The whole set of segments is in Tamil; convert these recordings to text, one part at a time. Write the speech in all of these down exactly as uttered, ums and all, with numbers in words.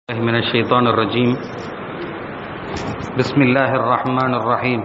من الشيطان الرجيم. بسم الله الرحمن الرحيم.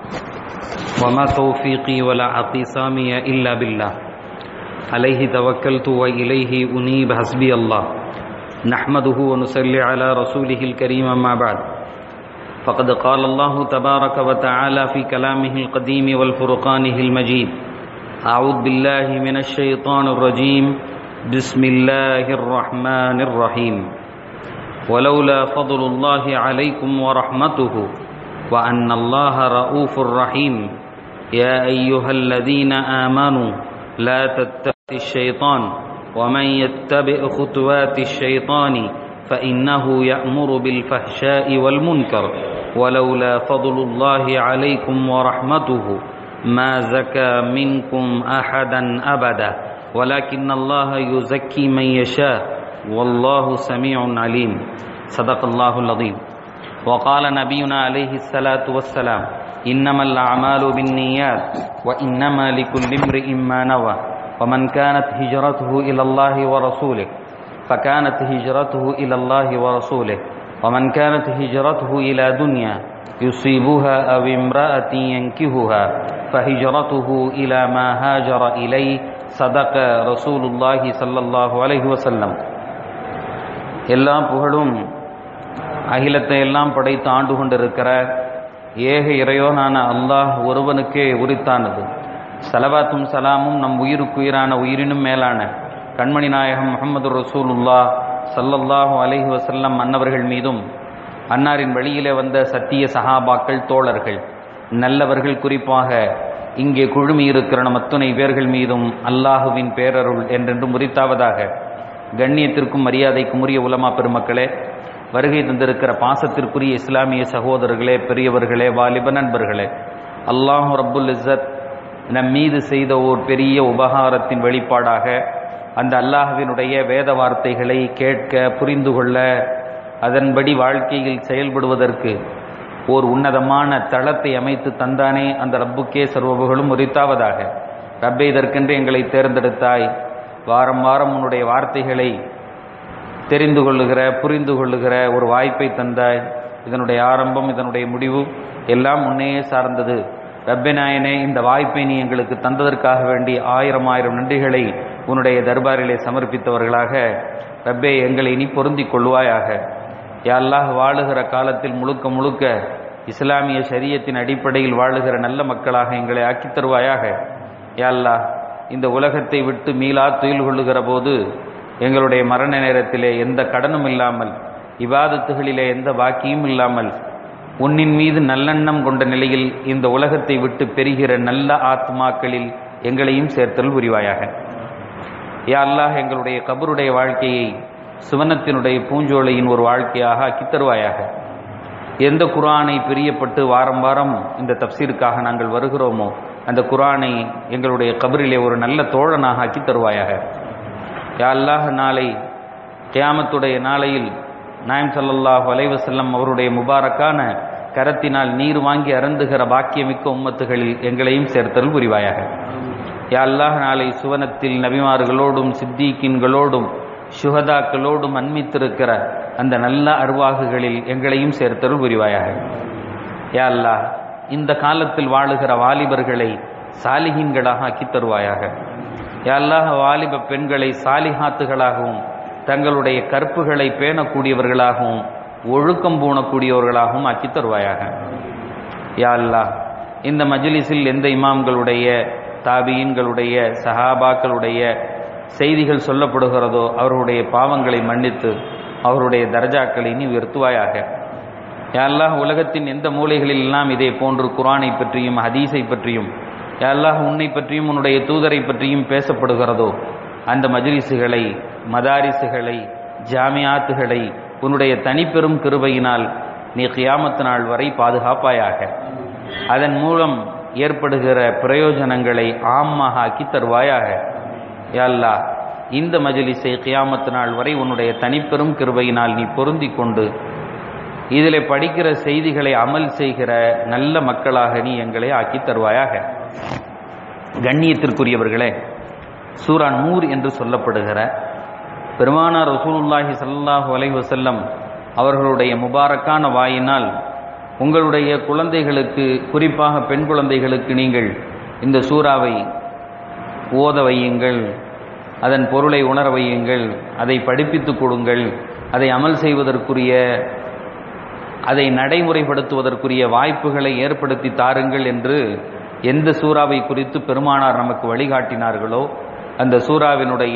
وما توفيقي ولا اعتصامي إلا بالله عليه توكلت وإليه أنيب حسبي الله. نحمده ونصلي على رسوله الكريم. ما بعد، فقد قال الله تبارك وتعالى في كلامه القديم والفرقانه المجيد: أعوذ بالله من الشيطان الرجيم. بسم الله الرحمن الرحيم. ولولا فضل الله عليكم ورحمته وأن الله رؤوف رحيم يا أيها الذين آمنوا لا تتبعوا الشيطان ومن يتبع خطوات الشيطان فإنه يأمر بالفحشاء والمنكر ولولا فضل الله عليكم ورحمته ما زكى منكم أحدا أبدا ولكن الله يزكي من يشاء والله سميع عليم. صدق الله العظيم. وقال نبينا عليه الصلاة والسلام: إنما الأعمال بالنيات وإنما لكل امرئ ما نوى ومن كانت هجرته إلى الله ورسوله فكانت هجرته إلى الله ورسوله ومن كانت هجرته إلى دنيا يصيبها أو امرأة ينكهها فهجرته إلى ما هاجر إليه. صدق رسول الله صلى الله عليه وسلم. எல்லா புகழும் அகிலத்தை எல்லாம் படைத்து ஆண்டு கொண்டிருக்கிற ஏக இறையோனான அல்லாஹ் ஒருவனுக்கே உரித்தானது. ஸலவாத்தும் சலாமும் நம் உயிருக்குயிரான உயிரினும் மேலான கண்மணி நாயகம் முஹம்மது ரசூலுல்லாஹ் ஸல்லல்லாஹு அலைஹி வஸல்லம் அன்னவர்கள் மீதும், அன்னாரின் வழியிலே வந்த சத்திய சஹாபாக்கள், தோழர்கள், நல்லவர்கள், குறிப்பாக இங்கே குழுமியிருக்கிற நம் அத்துணை பேர்கள் மீதும் அல்லாஹுவின் பேரருள் என்றென்றும் உரித்தாவதாக. கண்ணியத்திற்கும் மரியாதைக்கும் உரிய உலமா பெருமக்களே, வருகை தந்திருக்கிற பாசத்திற்குரிய இஸ்லாமிய சகோதரர்களே, பெரியவர்களே, வாலிப நண்பர்களே, அல்லாஹு ரப்புல் இஸ்ஸத் நம் மீது செய்த ஓர் பெரிய உபகாரத்தின் வெளிப்பாடாக அந்த அல்லாஹ்வினுடைய வேத வார்த்தைகளை கேட்க, புரிந்து கொள்ள, அதன்படி வாழ்க்கையில் செயல்படுவதற்கு ஓர் உன்னதமான தளத்தை அமைத்து தந்தானே அந்த ரப்புக்கே சர்வபுகழும் உரித்தாவதாக. ரப்பே, இதற்கென்று எங்களை தேர்ந்தெடுத்தாய். வாரம் வாரம் உன்னுடைய வார்த்தைகளை தெரிந்து கொள்ளுகிற, புரிந்து கொள்ளுகிற ஒரு வாய்ப்பை தந்தாய். இதனுடைய ஆரம்பம், இதனுடைய முடிவு எல்லாம் உன்னையே சார்ந்தது. ரப்பே நாயனே, இந்த வாய்ப்பை நீ எங்களுக்கு தந்ததற்காக வேண்டி ஆயிரம் ஆயிரம் நன்றிகளை உன்னுடைய தர்பாரிலே சமர்ப்பித்தவர்களாக ரப்பே எங்களை நீ பொருந்திக் கொள்வாயாக. யா அல்லாஹ், வாழுகிற காலத்தில் முழுக்க முழுக்க இஸ்லாமிய ஷரியத்தின் அடிப்படையில் வாழுகிற நல்ல மக்களாக எங்களை ஆக்கித் தருவாயாக. யா அல்லாஹ், இந்த உலகத்தை விட்டு மீளா துயில் கொள்ளுகிற போது எங்களுடைய மரண நேரத்திலே எந்த கடனும் இல்லாமல், இபாதத்துகளிலே எந்த பாக்கியும் இல்லாமல், உன்னின் மீது நல்லெண்ணம் கொண்ட நிலையில் இந்த உலகத்தை விட்டு பெறுகிற நல்ல ஆத்மாக்களில் எங்களையும் சேர்த்தல் புரிவாயாக. யா அல்லாஹ், எங்களுடைய கபருடைய வாழ்க்கையை சுவனத்தினுடைய பூஞ்சோலையின் ஒரு வாழ்க்கையாக ஆக்கித் தருவாயாக. எந்த குர்ஆனை பிரியப்பட்டு வாரம் வாரம் இந்த தப்சீருக்காக நாங்கள் வருகிறோமோ அந்த குர்ஆனை எங்களுடைய கபரிலே ஒரு நல்ல தோழனாக ஆக்கி தருவாயாக. யா அல்லாஹ், நாளை கியாமத்துடைய நாளையில் நாயம் ஸல்லல்லாஹு அலைஹி வஸல்லம் அவருடைய முபாரக்கான கரத்தினால் நீர் வாங்கி அருந்துகிற பாக்கியமிக்க உம்மத்துகளில் எங்களையும் சேர்த்தல் புரிவாயாக. யா அல்லாஹ், நாளை சுவனத்தில் நபிமார்களோடும் சித்தீக்கின்களோடும் சுஹதாக்களோடும் அன்மித்திருக்கிற அந்த நல்ல அருவாகுகளில் எங்களையும் சேர்த்தல் புரிவாயாக. யா அல்லாஹ், இந்த காலத்தில் வாழுகிற வாலிபர்களை சாலிஹீன்களாக ஆக்கித் தருவாயாக. யா அல்லாஹ், வாலிப பெண்களை சாலிஹாத்துகளாகவும் தங்களுடைய கற்புகளை பேணக்கூடியவர்களாகவும் ஒழுக்கம் பூணக்கூடியவர்களாகவும் ஆக்கித் தருவாயாக. யா அல்லாஹ், இந்த மஜ்லிஸில் எந்த இமாம்களுடைய, தாபியீன்களுடைய, சஹாபாக்களுடைய செய்திகள் சொல்லப்படுகிறதோ அவர்களுடைய பாவங்களை மன்னித்து அவருடைய தர்ஜாக்களை நீ உயர்த்துவாயாக. யா அல்லாஹ், உலகத்தின் எந்த மூலைகளில் எல்லாம் இதே போன்று குர்ஆனை பற்றியும் ஹதீஸை பற்றியும், யா அல்லாஹ், உன்னை பற்றியும் உன்னுடைய தூதரை பற்றியும் பேசப்படுகிறதோ அந்த மஜ்லிஸுகளை, மதாரிசுகளை, ஜாமியாத்துகளை உன்னுடைய தனிப்பெரும் கிருபையினால் நீ கியாமத் நாள் வரை பாதுகாப்பாயாக. அதன் மூலம் ஏற்படுகிற பிரயோஜனங்களை ஆம்மாக ஆக்கி தருவாயாக. யா அல்லாஹ், இந்த மஜ்லிஸை கியாமத் நாள் வரை உன்னுடைய தனிப்பெரும் கிருபையினால் நீ பொருந்தி கொண்டு இதில் படிக்கிற செய்திகளை அமல் செய்கிற நல்ல மக்களாக நீ எங்களை ஆக்கி தருவாயாக. கண்ணியத்திற்குரியவர்களே, சூரா நூர் என்று சொல்லப்படுகிற பெருமானார் ரசூலுல்லாஹி ஸல்லல்லாஹு அலைஹி வஸல்லம் அவர்களுடைய முபாரக்கான வாயினால் உங்களுடைய குழந்தைகளுக்கு, குறிப்பாக பெண் குழந்தைகளுக்கு நீங்கள் இந்த சூறாவை ஓத வையுங்கள், அதன் பொருளை உணர வையுங்கள், அதை படிப்பித்து கொடுங்கள், அதை அமல் செய்வதற்குரிய, அதை நடைமுறைப்படுத்துவதற்குரிய வாய்ப்புகளை ஏற்படுத்தி தாருங்கள் என்று எந்த சூறாவை குறித்து பெருமானார் நமக்கு வழிகாட்டினார்களோ அந்த சூறாவினுடைய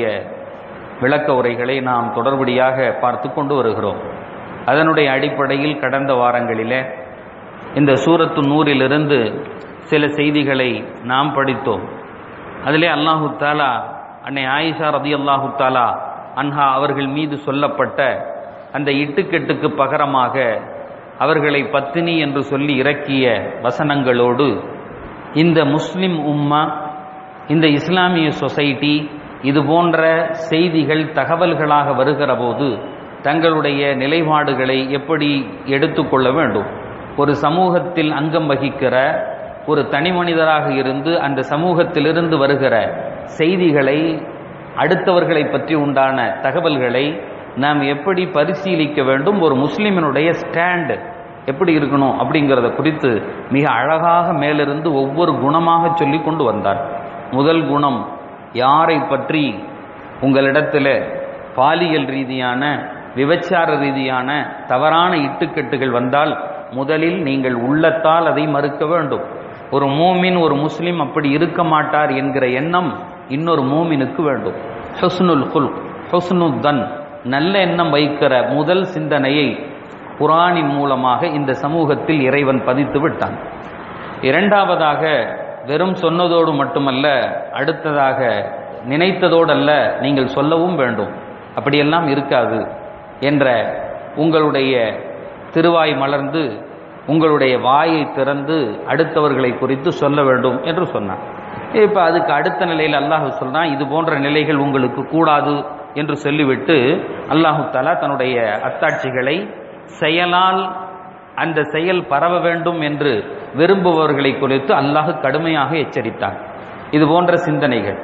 விளக்க உரைகளை நாம் தொடர்படியாக பார்த்து கொண்டு வருகிறோம். அதனுடைய அடிப்படையில் கடந்த வாரங்களிலே இந்த சூரத்து நூறிலிருந்து சில செய்திகளை நாம் படித்தோம். அதிலே அல்லாஹு தாலா அன்னை ஆயிஷா ரதியல்லாஹு தாலா அன்ஹா அவர்கள் மீது சொல்லப்பட்ட அந்த இட்டுக்கெட்டுக்கு பகரமாக அவர்களை பத்தினி என்று சொல்லி இறக்கிய வசனங்களோடு இந்த முஸ்லிம் உம்மா, இந்த இஸ்லாமிய சொசைட்டி இது போன்ற செய்திகள் தகவல்களாக வருகிற போது தங்களுடைய நிலைப்பாடுகளை எப்படி எடுத்துக்கொள்ள வேண்டும், ஒரு சமூகத்தில் அங்கம் வகிக்கிற ஒரு தனி மனிதராக இருந்து அந்த சமூகத்திலிருந்து வருகிற செய்திகளை, அடுத்தவர்களை பற்றி உண்டான தகவல்களை நாம் எப்படி பரிசீலிக்க வேண்டும், ஒரு முஸ்லிமினுடைய ஸ்டாண்ட் எப்படி இருக்கணும் அப்படிங்கிறத குறித்து மிக அழகாக மேலிருந்து ஒவ்வொரு குணமாக சொல்லி கொண்டு வந்தார். முதல் குணம், யாரை பற்றி உங்களிடத்தில் பாலியல் ரீதியான, விபச்சார ரீதியான தவறான இட்டுக்கட்டுகள் வந்தால் முதலில் நீங்கள் உள்ளத்தால் அதை மறுக்க வேண்டும். ஒரு மூமின், ஒரு முஸ்லிம் அப்படி இருக்க மாட்டார் என்கிற எண்ணம் இன்னொரு மூமினுக்கு வேண்டும். ஹுஸ்னுல் குல்க், ஹுஸ்னுத் தன், நல்ல எண்ணம் வைக்கிற முதல் சிந்தனையை குர்ஆனின் மூலமாக இந்த சமூகத்தில் இறைவன் பதித்து விட்டான். இரண்டாவதாக, வெறும் சொன்னதோடு மட்டுமல்ல, அடுத்ததாக நினைத்ததோடல்ல, நீங்கள் சொல்லவும் வேண்டும். அப்படியெல்லாம் இருக்காது என்ற உங்களுடைய திருவாய் மலர்ந்து உங்களுடைய வாயை திறந்து அடுத்தவர்களை குறித்து சொல்ல வேண்டும் என்று சொன்னான். இப்போ அதுக்கு அடுத்த நிலையில் அல்லாஹ் சொல்றான், இது போன்ற நிலைகள் உங்களுக்கு கூடாது என்று சொல்லிவிட்டு அல்லாஹு தஆலா தன்னுடைய அத்தாட்சிகளை செயலால் அந்த செயல் பரவ வேண்டும் என்று விரும்புபவர்களை குறித்து அல்லாஹ் கடுமையாக எச்சரித்தார். இது போன்ற சிந்தனைகள்,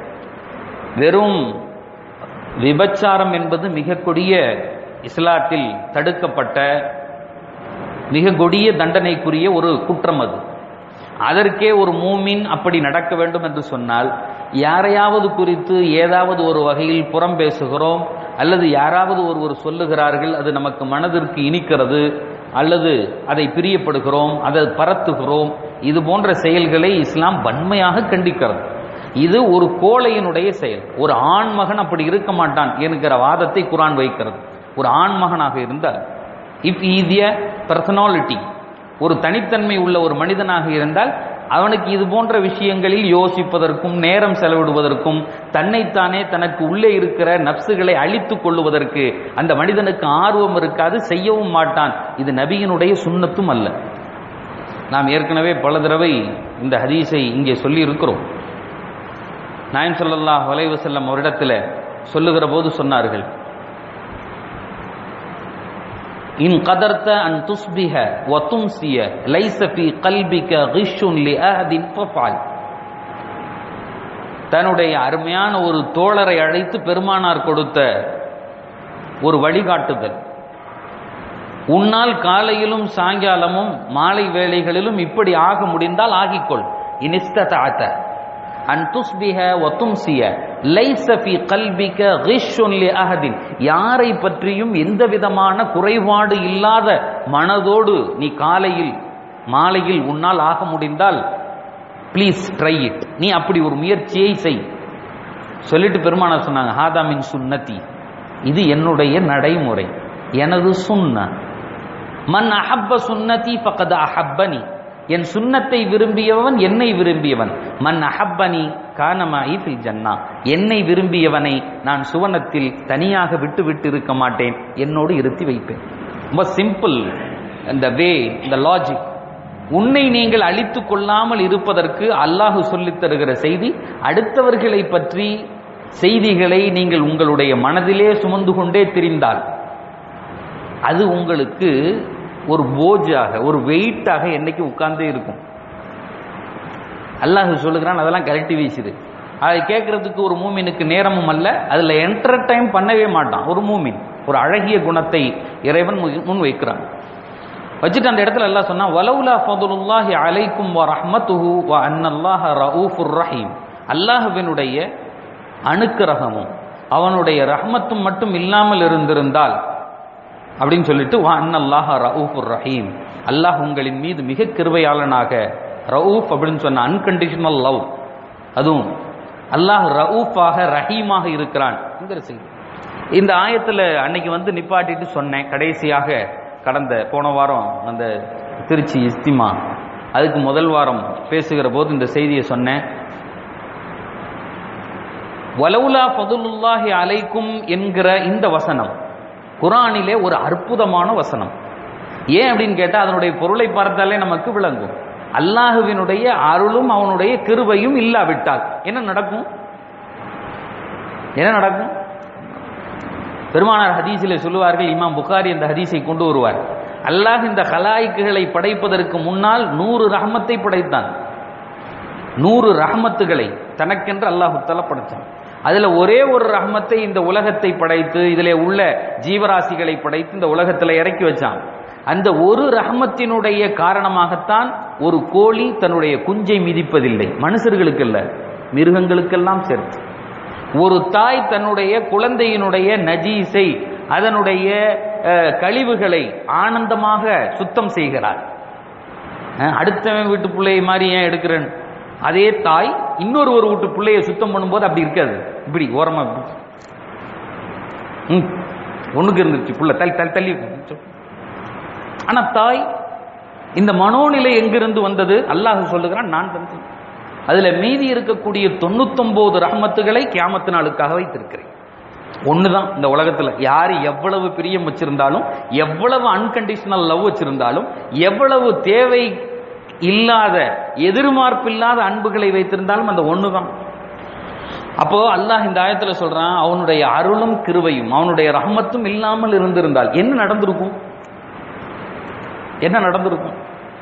வெறும் விபச்சாரம் என்பது மிக கொடிய, இஸ்லாத்தில் தடுக்கப்பட்ட மிக கொடிய தண்டனைக்குரிய ஒரு குற்றம். அது அதற்கே ஒரு மூமின் அப்படி நடக்க வேண்டும் என்று சொன்னால், யாரையாவது குறித்து ஏதாவது ஒரு வகையில் புறம் பேசுகிறோம், அல்லது யாராவது ஒருவர் சொல்லுகிறார்கள், அது நமக்கு மனதிற்கு இனிக்கிறது, அல்லது அதை பிரியப்படுகிறோம், அதை பரத்துகிறோம், இது போன்ற செயல்களை இஸ்லாம் வன்மையாக கண்டிக்கிறது. இது ஒரு கோழையினுடைய செயல். ஒரு ஆண்மகன் அப்படி இருக்க மாட்டான் என்கிற வாதத்தை குர்ஆன் வைக்கிறது. ஒரு ஆண்மகனாக இருந்தால், இஃப் ஈதிய பர்சனாலிட்டி, ஒரு தனித்தன்மை உள்ள ஒரு மனிதனாக இருந்தால் அவனுக்கு இது போன்ற விஷயங்களில் யோசிப்பதற்கும் நேரம் செலவிடுவதற்கும் தன்னைத்தானே தனக்கு உள்ளே இருக்கிற நப்சுகளை அழித்துக் கொள்ளுவதற்கு அந்த மனிதனுக்கு ஆர்வம் இருக்காது, செய்யவும் மாட்டான். இது நபியினுடைய சுன்னத்தும் அல்ல. நாம் ஏற்கனவே பல தடவை இந்த ஹதீஸை இங்கே சொல்லி இருக்கிறோம். நாயகம் ஸல்லல்லாஹு அலைஹி வஸல்லம் அவரிடத்தில் சொல்லுகிற போது சொன்னார்கள், இன் கதர்த அன் துஸ்பிஹ வ தும்சிய லைஸ ஃபீ கல்பிக கிஷ்ஷுன் லிஅஹதின் ஃபஃஅல். தன்னுடைய அருமையான ஒரு தோழரை அழைத்து பெருமானார் கொடுத்த ஒரு வழிகாட்டுதல், உன்னால் காலையிலும் சாயங்காலமும் மாலை வேளைகளிலும் இப்படி ஆக முடிந்தால் ஆகிக்கொள். இனிஸ்ததஅத அன் துஸ்பிஹ வ தும்சிய லைஸ ஃபீ கல்பிக கிஷ்ஷுன் லிஅஹதின். யாரை பற்றியும் எந்த விதமான குறைபாடு இல்லாத மனதோடு நீ காலையில் மாலையில் உன்னால் ஆக முடிந்தால் ப்ளீஸ் ட்ரை இட், நீ அப்படி ஒரு முயற்சியை செய். சொல்லிட்டு பெருமானார் சொன்னாங்க, ஹாதா மின் சுன்னதி, இது என்னுடைய நடைமுறை, எனது சுன்னா. மன் அஹப்ப சுன்னதி ஃபகத் அஹப்பனி, என் சுன்னத்தை விரும்பியவன் என்னை விரும்பியவன். மன் அஹப்பனி கானமாயி ஃபில் ஜன்னா, என்னை விரும்பியவனை நான் சுவனத்தில் தனியாக விட்டு விட்டு இருக்க மாட்டேன், என்னோடு இருத்தி வைப்பேன். ரொம்ப சிம்பிள் இந்த வே, இந்த லாஜிக். உன்னை நீங்கள் அழித்துக் கொள்ளாமல் இருப்பதற்கு அல்லாஹ் சொல்லித் தருகிற செய்தி, அடுத்தவர்களை பற்றி செய்திகளை நீங்கள் உங்களுடைய மனதிலே சுமந்து கொண்டே திரிந்தால் அது உங்களுக்கு ஒரு போஜாக, ஒரு வெயிட்டாக என்னைக்கு உட்கார்ந்தே இருக்கும். அல்லாஹ் சொல்லுகிறான், அதெல்லாம் கரெக்டி வீசுது. அதை கேட்கறதுக்கு ஒரு மூமினுக்கு நேரமும் அல்ல, அதில் என்டர்டைன் பண்ணவே மாட்டான் ஒரு மூமின். ஒரு அழகிய குணத்தை இறைவன் முன் வைக்கிறான். வச்சுட்டு அந்த இடத்துல எல்லாம் சொன்னா வலவுலா ஃபதுலுல்லாஹி அலைக்கும் வ ரஹ்மத்துஹு வ அன்னல்லாஹ ரഊஃபுர் ரஹீம். அல்லாஹ்வினுடைய அனுக்கிரகமும் அவனுடைய ரஹ்மத்தும் மட்டும் இல்லாமல் இருந்திருந்தால் அப்படின்னு சொல்லிட்டு வ அன்னல்லாஹ ரഊஃபுர் ரஹீம், அல்லாஹ் உங்களின் மீது மிக கிருபையாளனாக, ரഊஃப் அப்படின்னு சொன்ன அன்கண்டிஷனல் லவ், அதுவும் அல்லாஹ் ரഊஃபாக ரஹீமாக இருக்கிறான். இந்த ஆயத்துல அன்னைக்கு வந்து நிப்பாட்டிட்டு சொன்னேன். கடைசியாக கடந்த போன வாரம் அந்த திருச்சி இஸ்திமா அதுக்கு முதல் வாரம் பேசுகிற போது இந்த செய்தியை சொன்னேன். வலவுலா ஃபதுலுல்லாஹி அலைக்கும் என்கிற இந்த வசனம் குர்ஆனிலே ஒரு அற்புதமான வசனம். ஏன் அப்படின்னு கேட்டா அதனுடைய பொருளை பார்த்தாலே நமக்கு விளங்கும். அல்லாஹுவினுடைய அருளும் அவனுடைய கிருபையும் இல்லாவிட்டால் என்ன நடக்கும்? என்ன நடக்கும்? பெருமானார் ஹதீஸிலே சொல்லுவார்கள், இமாம் புகாரி இந்த ஹதீஸை கொண்டு வருவார். அல்லாஹ் இந்த ஹலாயிக்குகளை படைப்பதற்கு முன்னால் நூறு ரஹ்மத்தை படைத்தான். நூறு ரஹ்மத்துகளை தனக்கென்று அல்லாஹ் தஆலா படைத்தான். அதுல ஒரே ஒரு ரஹ்மத்தை இந்த உலகத்தை படைத்து இதிலே உள்ள ஜீவராசிகளை படைத்து இந்த உலகத்தில் இறக்கி வச்சான். அந்த ஒரு ரஹ்மத்தினுடைய காரணமாகத்தான் ஒரு கோழி தன்னுடைய குஞ்சை மிதிப்பதில்லை. மனுஷர்களுக்கு அல்ல, மிருகங்களுக்கெல்லாம் சேர்த்து. ஒரு தாய் தன்னுடைய குழந்தையினுடைய நஜீஸை, அதனுடைய கழிவுகளை ஆனந்தமாக சுத்தம் செய்கிறார். அடுத்தவன் வீட்டு பிள்ளையை மாதிரி ஏன் எடுக்கிறேன்? அதே தாய் இன்னொரு ஒரு வீட்டு பிள்ளையை சுத்தம் பண்ணும்போது அப்படி இருக்காது. இப்படி ஓரமா ஒண்ணுக்கு இருந்துச்சு புள்ள தள்ளி தள்ளி தள்ளி. ஆனா தாய் இந்த மனோநிலை எங்கிருந்து வந்தது? அல்லாஹ் சொல்லுகிறான், நான் தந்தேன். அதுல மீதி இருக்கக்கூடிய தொண்ணூத்தி ஒன்பது ரஹ்மத்துகளை கியாமத்து நாளுக்காக வைத்திருக்கிறேன். ஒண்ணுதான் இந்த உலகத்துல யாரு எவ்வளவு பிரியம் வச்சிருந்தாலும், எவ்வளவு அன்கண்டிஷனல் லவ் வச்சிருந்தாலும், எவ்வளவு தேவை இல்லாத எதிர்பார்ப்பில்லாத அன்புகளை வைத்திருந்தாலும் அந்த ஒண்ணுதான். அப்போ அல்லாஹ் இந்த ஆயத்துல சொல்றான், அவனுடைய அருளும் கிருபையும் அவனுடைய ரஹ்மத்தும் இல்லாமல் இருந்திருந்தால் என்ன நடந்திருக்கும்? என்ன நடந்திருக்கும்?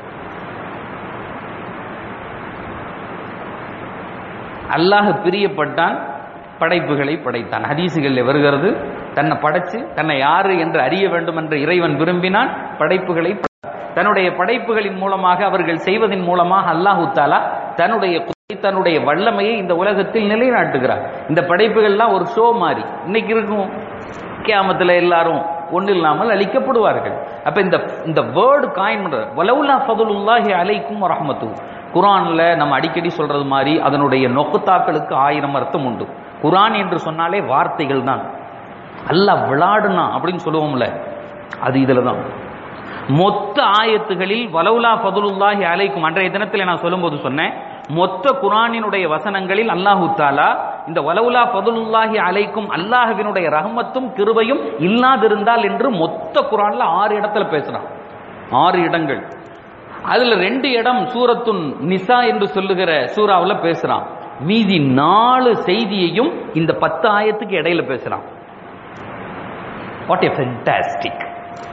அல்லாஹ் பிரியப்பட்டான், படைப்புகளை படைத்தான். ஹதீசுகளில் வருகிறது, தன்னை படைச்சு தன்னை யாரு என்று அறிய வேண்டும் என்று இறைவன் விரும்பினான், படைப்புகளை தன்னுடைய படைப்புகளின் மூலமாக அவர்கள் செய்வதன் மூலமாக அல்லாஹு தஆலா தன்னுடைய தன்னுடைய வல்லமையை இந்த உலகத்தில் நிலைநாட்டுகிறார். இந்த படைப்புகள்லாம் ஒரு ஷோ மாதிரி இன்னைக்கு இருக்கும். கியாமத்துல எல்லாரும் ஒன்று இல்லாமல் அழிக்கப்படுவார்கள். அப்ப இந்த இந்த வேர்டு காயின் பண்ற வலவுலா ஃபதுலுல்லாஹி அலைக்கும் ரஹ்மத்துஹு, குர்ஆன்ல நம்ம அடிக்கடி சொல்றது மாதிரி அதனுடைய நொக்குத்தாக்களுக்கு ஆயிரம் அர்த்தம் உண்டு. குர்ஆன் என்று சொன்னாலே வார்த்தைகள் தான். அல்லாஹ் விளையாடுனா அப்படின்னு சொல்லுவோம்ல, அது இதுல தான். மொத்த ஆயத்துகளில் வலவுலா ஃபதுலுல்லாஹி அலைக்கும், அன்றைய தினத்தில் நான் சொல்லும்போது சொன்னேன், மொத்த குர்ஆனினுடைய வசனங்களில் அல்லாஹு தஆலா இந்த வலவுலா ஃபதுலுல்லாஹி அலைக்கும் அல்லாஹ்வினுடைய ரஹ்மத்தும் கிருபையும் இல்லாதிருந்தால் என்று மொத்த குர்ஆன்ல ஆறு இடத்துல பேசுறான். ஆறு இடங்கள். அதுல ரெண்டு இடம் சூரத்துன் நிசா என்று சொல்லுகிற சூறாவுல பேசுறான். மீதி நாலு செய்தியையும் இந்த பத்து ஆயத்துக்கு இடையில பேசுறான். What a fantastic!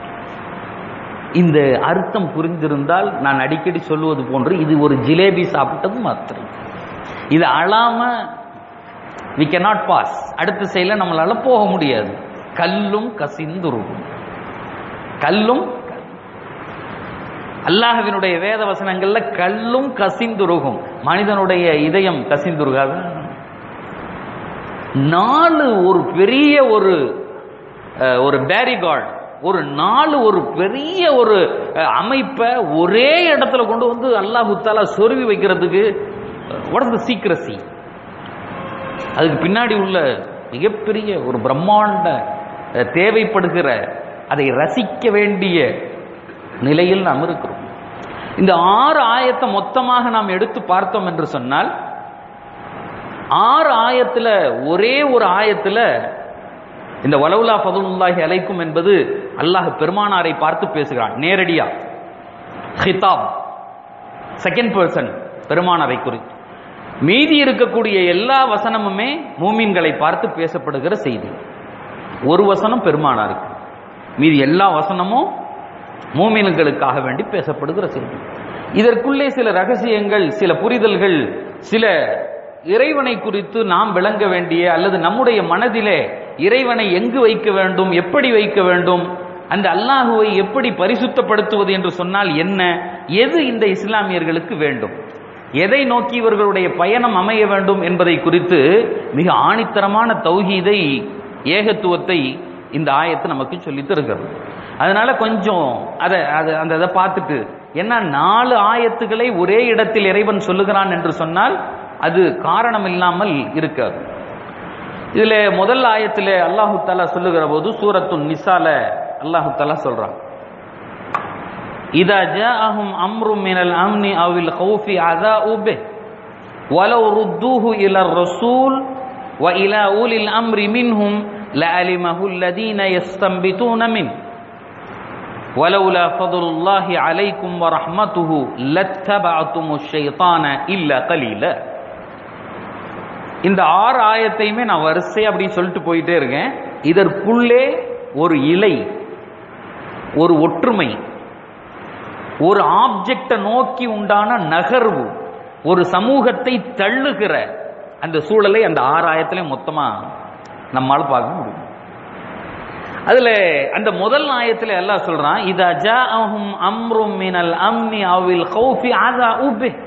இந்த அர்த்தம் புரிந்திருந்தால் நான் அடிக்கடி சொல்லுவது போன்று இது ஒரு ஜிலேபி சாப்பிட்டது மாத்திரம். இது அழாம we cannot pass, அடுத்த செயல நம்மளால போக முடியாது. கல்லும் கசிந்துருகும். கல்லும் அல்லாஹ்வினுடைய வேத வசனங்கள்ல கல்லும் கசிந்துருகும். மனிதனுடைய இதயம் கசிந்துருகாது. நாலு ஒரு பெரிய ஒரு ஒரு பேரிகார்டு, ஒரு நாலு ஒரு பெரிய ஒரு அமைப்பை ஒரே இடத்துல கொண்டு வந்து அல்லாஹ் தஆலா சொருவி வைக்கிறதுக்கு what is the secrecy? அதுக்கு பின்னாடி உள்ள மிகப்பெரிய ஒரு பிரம்மாண்ட தேவைப்படுகிற, அதை ரசிக்க வேண்டிய நிலையில் நாம் இருக்கிறோம். இந்த ஆறு ஆயத்தை மொத்தமாக நாம் எடுத்து பார்த்தோம் என்று சொன்னால், ஆறு ஆயத்துல ஒரே ஒரு ஆயத்துல இந்த வலவுலா ஃபதுலுல்லாஹி அலைக்கும் என்பது அல்லாஹ் பெருமானாரை பார்த்து பேசுகிறான் நேரடியா. ஹிதாப், செகண்ட் பர்சன் பெருமானாரை குறித்து. மீதி இருக்கக்கூடிய எல்லா வசனமுமே மூமின்களை பார்த்து பேசப்படுகிற செய்தி. ஒரு வசனம் பெருமானாருக்கு, மீதி எல்லா வசனமும் மூமின்களுக்காக வேண்டி பேசப்படுகிற செய்தி. இதற்குள்ளே சில ரகசியங்கள், சில புரிதல்கள், சில இறைவனை குறித்து நாம் விளங்க வேண்டிய அல்லது நம்முடைய மனதிலே இறைவனை எங்கு வைக்க வேண்டும், எப்படி வைக்க வேண்டும், அந்த அல்லாஹுவை எப்படி பரிசுத்தப்படுத்துவது என்று சொன்னால் என்ன, எது இந்த இஸ்லாமியர்களுக்கு வேண்டும், எதை நோக்கி இவர்களுடைய பயணம் அமைய வேண்டும் என்பதை குறித்து மிக ஆணித்தரமான தௌஹீதை, ஏகத்துவத்தை இந்த ஆயத்து நமக்கு சொல்லி தருகிறது. அதனால கொஞ்சம் அதை அந்த அதை பார்த்துட்டு, ஏன்னா நாலு ஆயத்துக்களை ஒரே இடத்தில் இறைவன் சொல்லுகிறான் என்று சொன்னால் அது காரணம் இல்லாமல் இருக்காது. இதுல முதல் ஆயத்தில் அல்லாஹு தஆலா சொல்லுகிற போது சூரத்து நிசால அல்லாஹு தஆலா சொல்றான், இதா ஜாஅஹும் அம்ரும் மினல் அம்னி அவில் கௌஃபி அஸாஉ பிஹ் வலவ் ருத்தூஹு இலர் ரசூல் வ இலா உலில் அம்ரி மின்ஹும் லஅலிமஹு அல்லதீன யஸ்தம்பிதூன மின் வலவுலா ஃபதுலுல்லாஹி அலைக்கும் வ ரஹ்மத்துஹு லத்தபஅதுமுஷ் ஷைத்தான இல்லா கலீலா. இந்த ஆறு ஆயத்தையுமே நான் வரிசை அப்படி சொல்லிட்டு போயிட்டே இருக்கேன். இதற்குள்ளே ஒரு இலை, ஒரு ஒற்றுமை, ஒரு ஆப்ஜெக்டை நோக்கி உண்டான நகர்வு, ஒரு சமூகத்தை தள்ளுகிற அந்த சூழலை அந்த ஆறு ஆயத்திலையும் மொத்தமா நம்மால பார்க்க முடியும். அதுல அந்த முதல் ஆயத்துல அல்லாஹ் சொல்றான், இதா ஜாஅஹும் அம்ரும் மினல் அம்னி அவில் கௌஃபி அஸாஉ பிஹ்.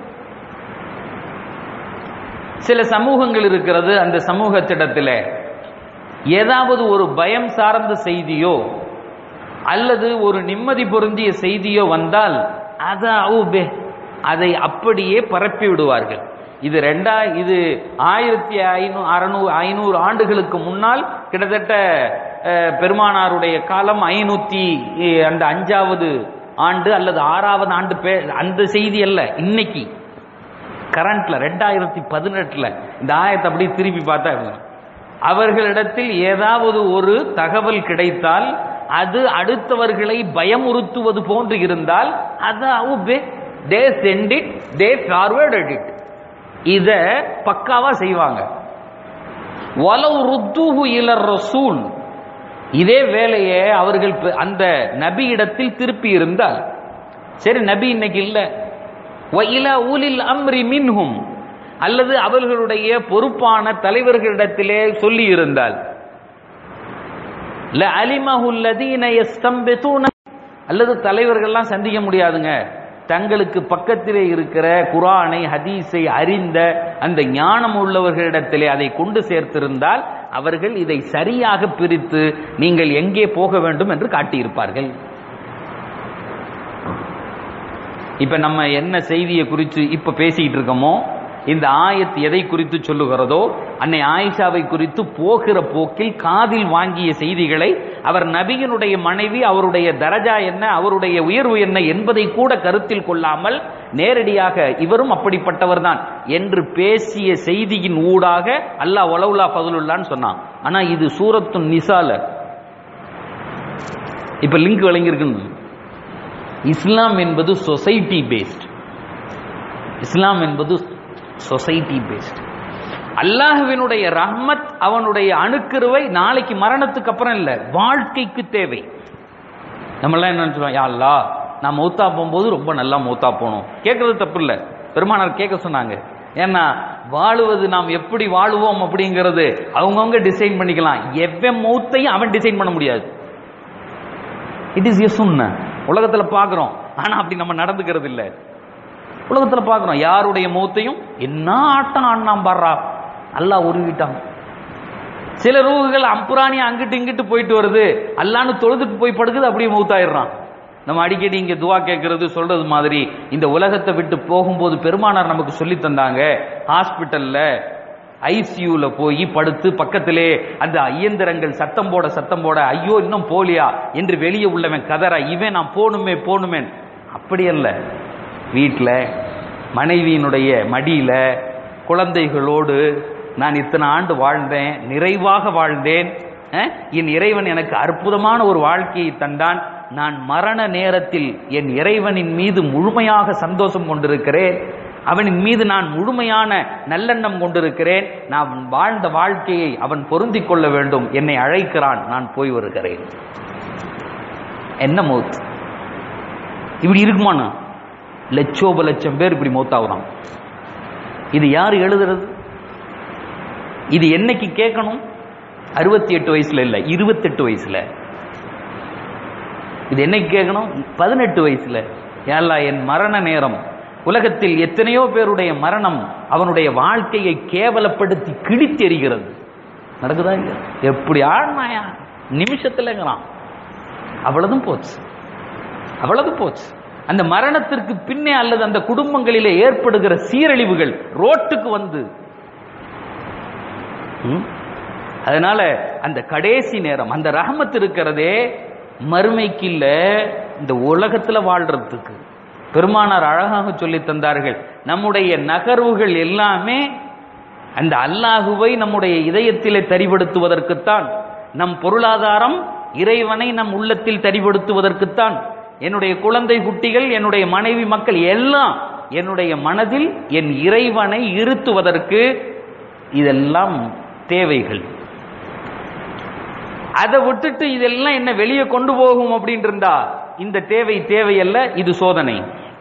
சில சமூகங்கள் இருக்கிறது, அந்த சமூகத்திடத்தில் ஏதாவது ஒரு பயம் சார்ந்த செய்தியோ அல்லது ஒரு நிம்மதி பொருந்திய செய்தியோ வந்தால் அஸாஉ பிஹ், அதை அப்படியே பரப்பி விடுவார்கள். இது ரெண்டா இது ஆயிரத்தி ஐநூறு அறுநூறு ஐநூறு ஆண்டுகளுக்கு முன்னால், கிட்டத்தட்ட பெருமானாருடைய காலம் ஐநூத்தி அந்த அஞ்சாவது ஆண்டு அல்லது ஆறாவது ஆண்டு, அந்த செய்தி அல்ல. இன்னைக்கு கரண்ட்ல ரெண்டாயிரத்தி பதினெட்டுல இந்த ஆயத்தை அப்படி திருப்பி பார்த்தா, அவர்களிடத்தில் ஏதாவது ஒரு தகவல் கிடைத்தால் அது அடுத்தவர்களை பயமுறுத்துவது போன்று இருந்தால் அதாவது they send it, they forwarded it, இத பக்காவா செய்வாங்க. வலவ் ருத்தூஹு இலர் ரசூல், இதே வேலையை அவர்கள் அந்த நபி இடத்தில் திருப்பி இருந்தால், சரி நபி இன்னைக்கு இல்ல, வ இலா உலில் அம்ரி மின்ஹும், அல்லது அவர்களுடைய பொறுப்பான தலைவர்களிடத்திலே சொல்லி இருந்தால், ல அலிமஹு அல்லதீன யஸ்தம்பிதூன, அல்லது தலைவர்கள்லாம் சந்திக்க முடியாதுங்க, தங்களுக்கு பக்கத்திலே இருக்கிற குர்ஆனை ஹதீஸை அறிந்த அந்த ஞானம் உள்ளவர்களிடத்திலே அதை கொண்டு சேர்த்திருந்தால் அவர்கள் இதை சரியாக பிரித்து நீங்கள் எங்கே போக வேண்டும் என்று காட்டியிருப்பார்கள். இப்ப நம்ம என்ன செய்தியை குறித்து இப்ப பேசிட்டு இருக்கோமோ, இந்த ஆயத் எதை குறித்து சொல்லுகிறதோ, அன்னை ஆயிஷாவை குறித்து போகிற போக்கில் காதில் வாங்கிய செய்திகளை அவர் நபியினுடைய மனைவி, அவருடைய தரஜா என்ன, அவருடைய உயர்வு என்ன என்பதை கூட கருத்தில் கொள்ளாமல் நேரடியாக இவரும் அப்படிப்பட்டவர் தான் என்று பேசிய செய்தியின் ஊடாக அல்லாஹ் வலவுலா ஃபதுலுல்லான்னு சொன்னான். ஆனா இது சூரத்து நிசால இப்ப லிங்க் வழங்கியிருக்கு. இஸ்லாம் என்பது சொசைட்டி பேஸ்ட், இஸ்லாம் என்பது சொசைட்டி பேஸ்ட். அல்லாஹ்வினுடைய ரஹ்மத், அவனுடைய அணுக்கருவை நாளைக்கு மரணத்துக்கு அப்புறம் இல்ல, வாழ்க்கைக்கு தேவை. நம்ம எல்லாம் என்ன நினைச்சோம், யா அல்லாஹ் நான் மௌத்தா போகும்போது ரொம்ப நல்லா மௌத்தா போகணும், கேட்கறது தப்பு இல்ல, பெருமானார் கேட்க சொன்னாங்க. ஏன்னா வாழுவது நாம் எப்படி வாழுவோம் அப்படிங்கிறது அவங்கவுங்க டிசைன் பண்ணிக்கலாம், எவ்வளவு மௌத்தையும் அவன் டிசைன் பண்ண முடியாது. இட் இஸ் எ சுன்னா. உலகத்துல பாக்குறோம், ஆனா அப்படி நம்ம நடந்துக்கிறது இல்லை. உலகத்துல பாக்குறோம் யாருடைய மௌத்தையும் என்ன ஆட்டம் ஆடினாம் பாடுறா, அல்லாஹ் உருவிட்டான். சில ரூகுகள் அம்புராணி அங்கிட்டு இங்கிட்டு போயிட்டு வருது, அல்லான்னு தொழுதுட்டு போய் படுக்குது, அப்படியே மௌத்தாயிடுறான். நம்ம அடிக்கடி இங்க துவா கேட்கறது சொல்றது மாதிரி இந்த உலகத்தை விட்டு போகும்போது பெருமானார் நமக்கு சொல்லி தந்தாங்க, ஹாஸ்பிட்டல்ல ஐசியூல போய் படுத்து பக்கத்திலே அந்த இயந்திரங்கள் சத்தம் போட சத்தம் போட ஐயோ இன்னும் போலியா என்று வெளியே உள்ளவன் கதற, இவன் நான் போணுமே போணுமே. அப்படி அல்ல, வீட்டில் மனைவியினுடைய மடியில குழந்தைகளோடு நான் இத்தனை ஆண்டு வாழ்ந்தேன், நிறைவாக வாழ்ந்தேன், என் இறைவன் எனக்கு அற்புதமான ஒரு வாழ்க்கையை தந்தான், நான் மரண நேரத்தில் என் இறைவனின் மீது முழுமையாக சந்தோஷம் கொண்டிருக்கிறேன், அவனின் மீது நான் முழுமையான நல்லெண்ணம் கொண்டிருக்கிறேன், நான் வாழ்ந்த வாழ்க்கையை அவன் பொருந்திக் கொள்ள வேண்டும், என்னை அழைக்கிறான், நான் போய் வருகிறேன். என்ன மௌத் இப்படி இருக்குமானா? லட்சோப லட்சம் பேர் இப்படி மௌத்தாகுறான். இது யாரு எழுதுறது? இது என்னைக்கு கேட்கணும்? அறுபத்தி எட்டு வயசுல இல்ல, இருபத்தெட்டு வயசுல. இது என்னைக்கு கேட்கணும்? பதினெட்டு வயசுல. யாழ்லா, என் மரண நேரம், உலகத்தில் எத்தனையோ பேருடைய மரணம் அவனுடைய வாழ்க்கையை கேவலப்படுத்தி கிழித்தெறிகிறது. நடக்குதா இல்லையா? எப்படி ஆழ்நாயா நிமிஷத்துலங்கிறான். அவ்வளவுதான் போச்சு, அவ்வளவு போச்சு. அந்த மரணத்திற்கு பின்னே அல்லது அந்த குடும்பங்களிலே ஏற்படுகிற சீரழிவுகள் ரோட்டுக்கு வந்து. அதனால அந்த கடைசி நேரம், அந்த ரஹமத் இருக்கிறதே மறுமைக்கு இல்ல, இந்த உலகத்துல வாழ்றதுக்கு. பெருமானார் அழகாக சொல்லி தந்தார்கள், நம்முடைய நகர்வுகள் எல்லாமே அந்த அல்லாஹுவை நம்முடைய இதயத்திலே தரிபடுத்துவதற்குத்தான். நம் பொருளாதாரம் இறைவனை நம் உள்ளத்தில் தரிபடுத்துவதற்குத்தான். என்னுடைய குழந்தை குட்டிகள், என்னுடைய மனைவி மக்கள் எல்லாம் என்னுடைய மனதில் என் இறைவனை இருத்துவதற்கு இதெல்லாம் தேவைகள். அதை விட்டுட்டு இதெல்லாம் என்ன வெளியே கொண்டு போகும் அப்படின்னு இருந்தா இந்த தேவை தேவையல்ல, இது சோதனை.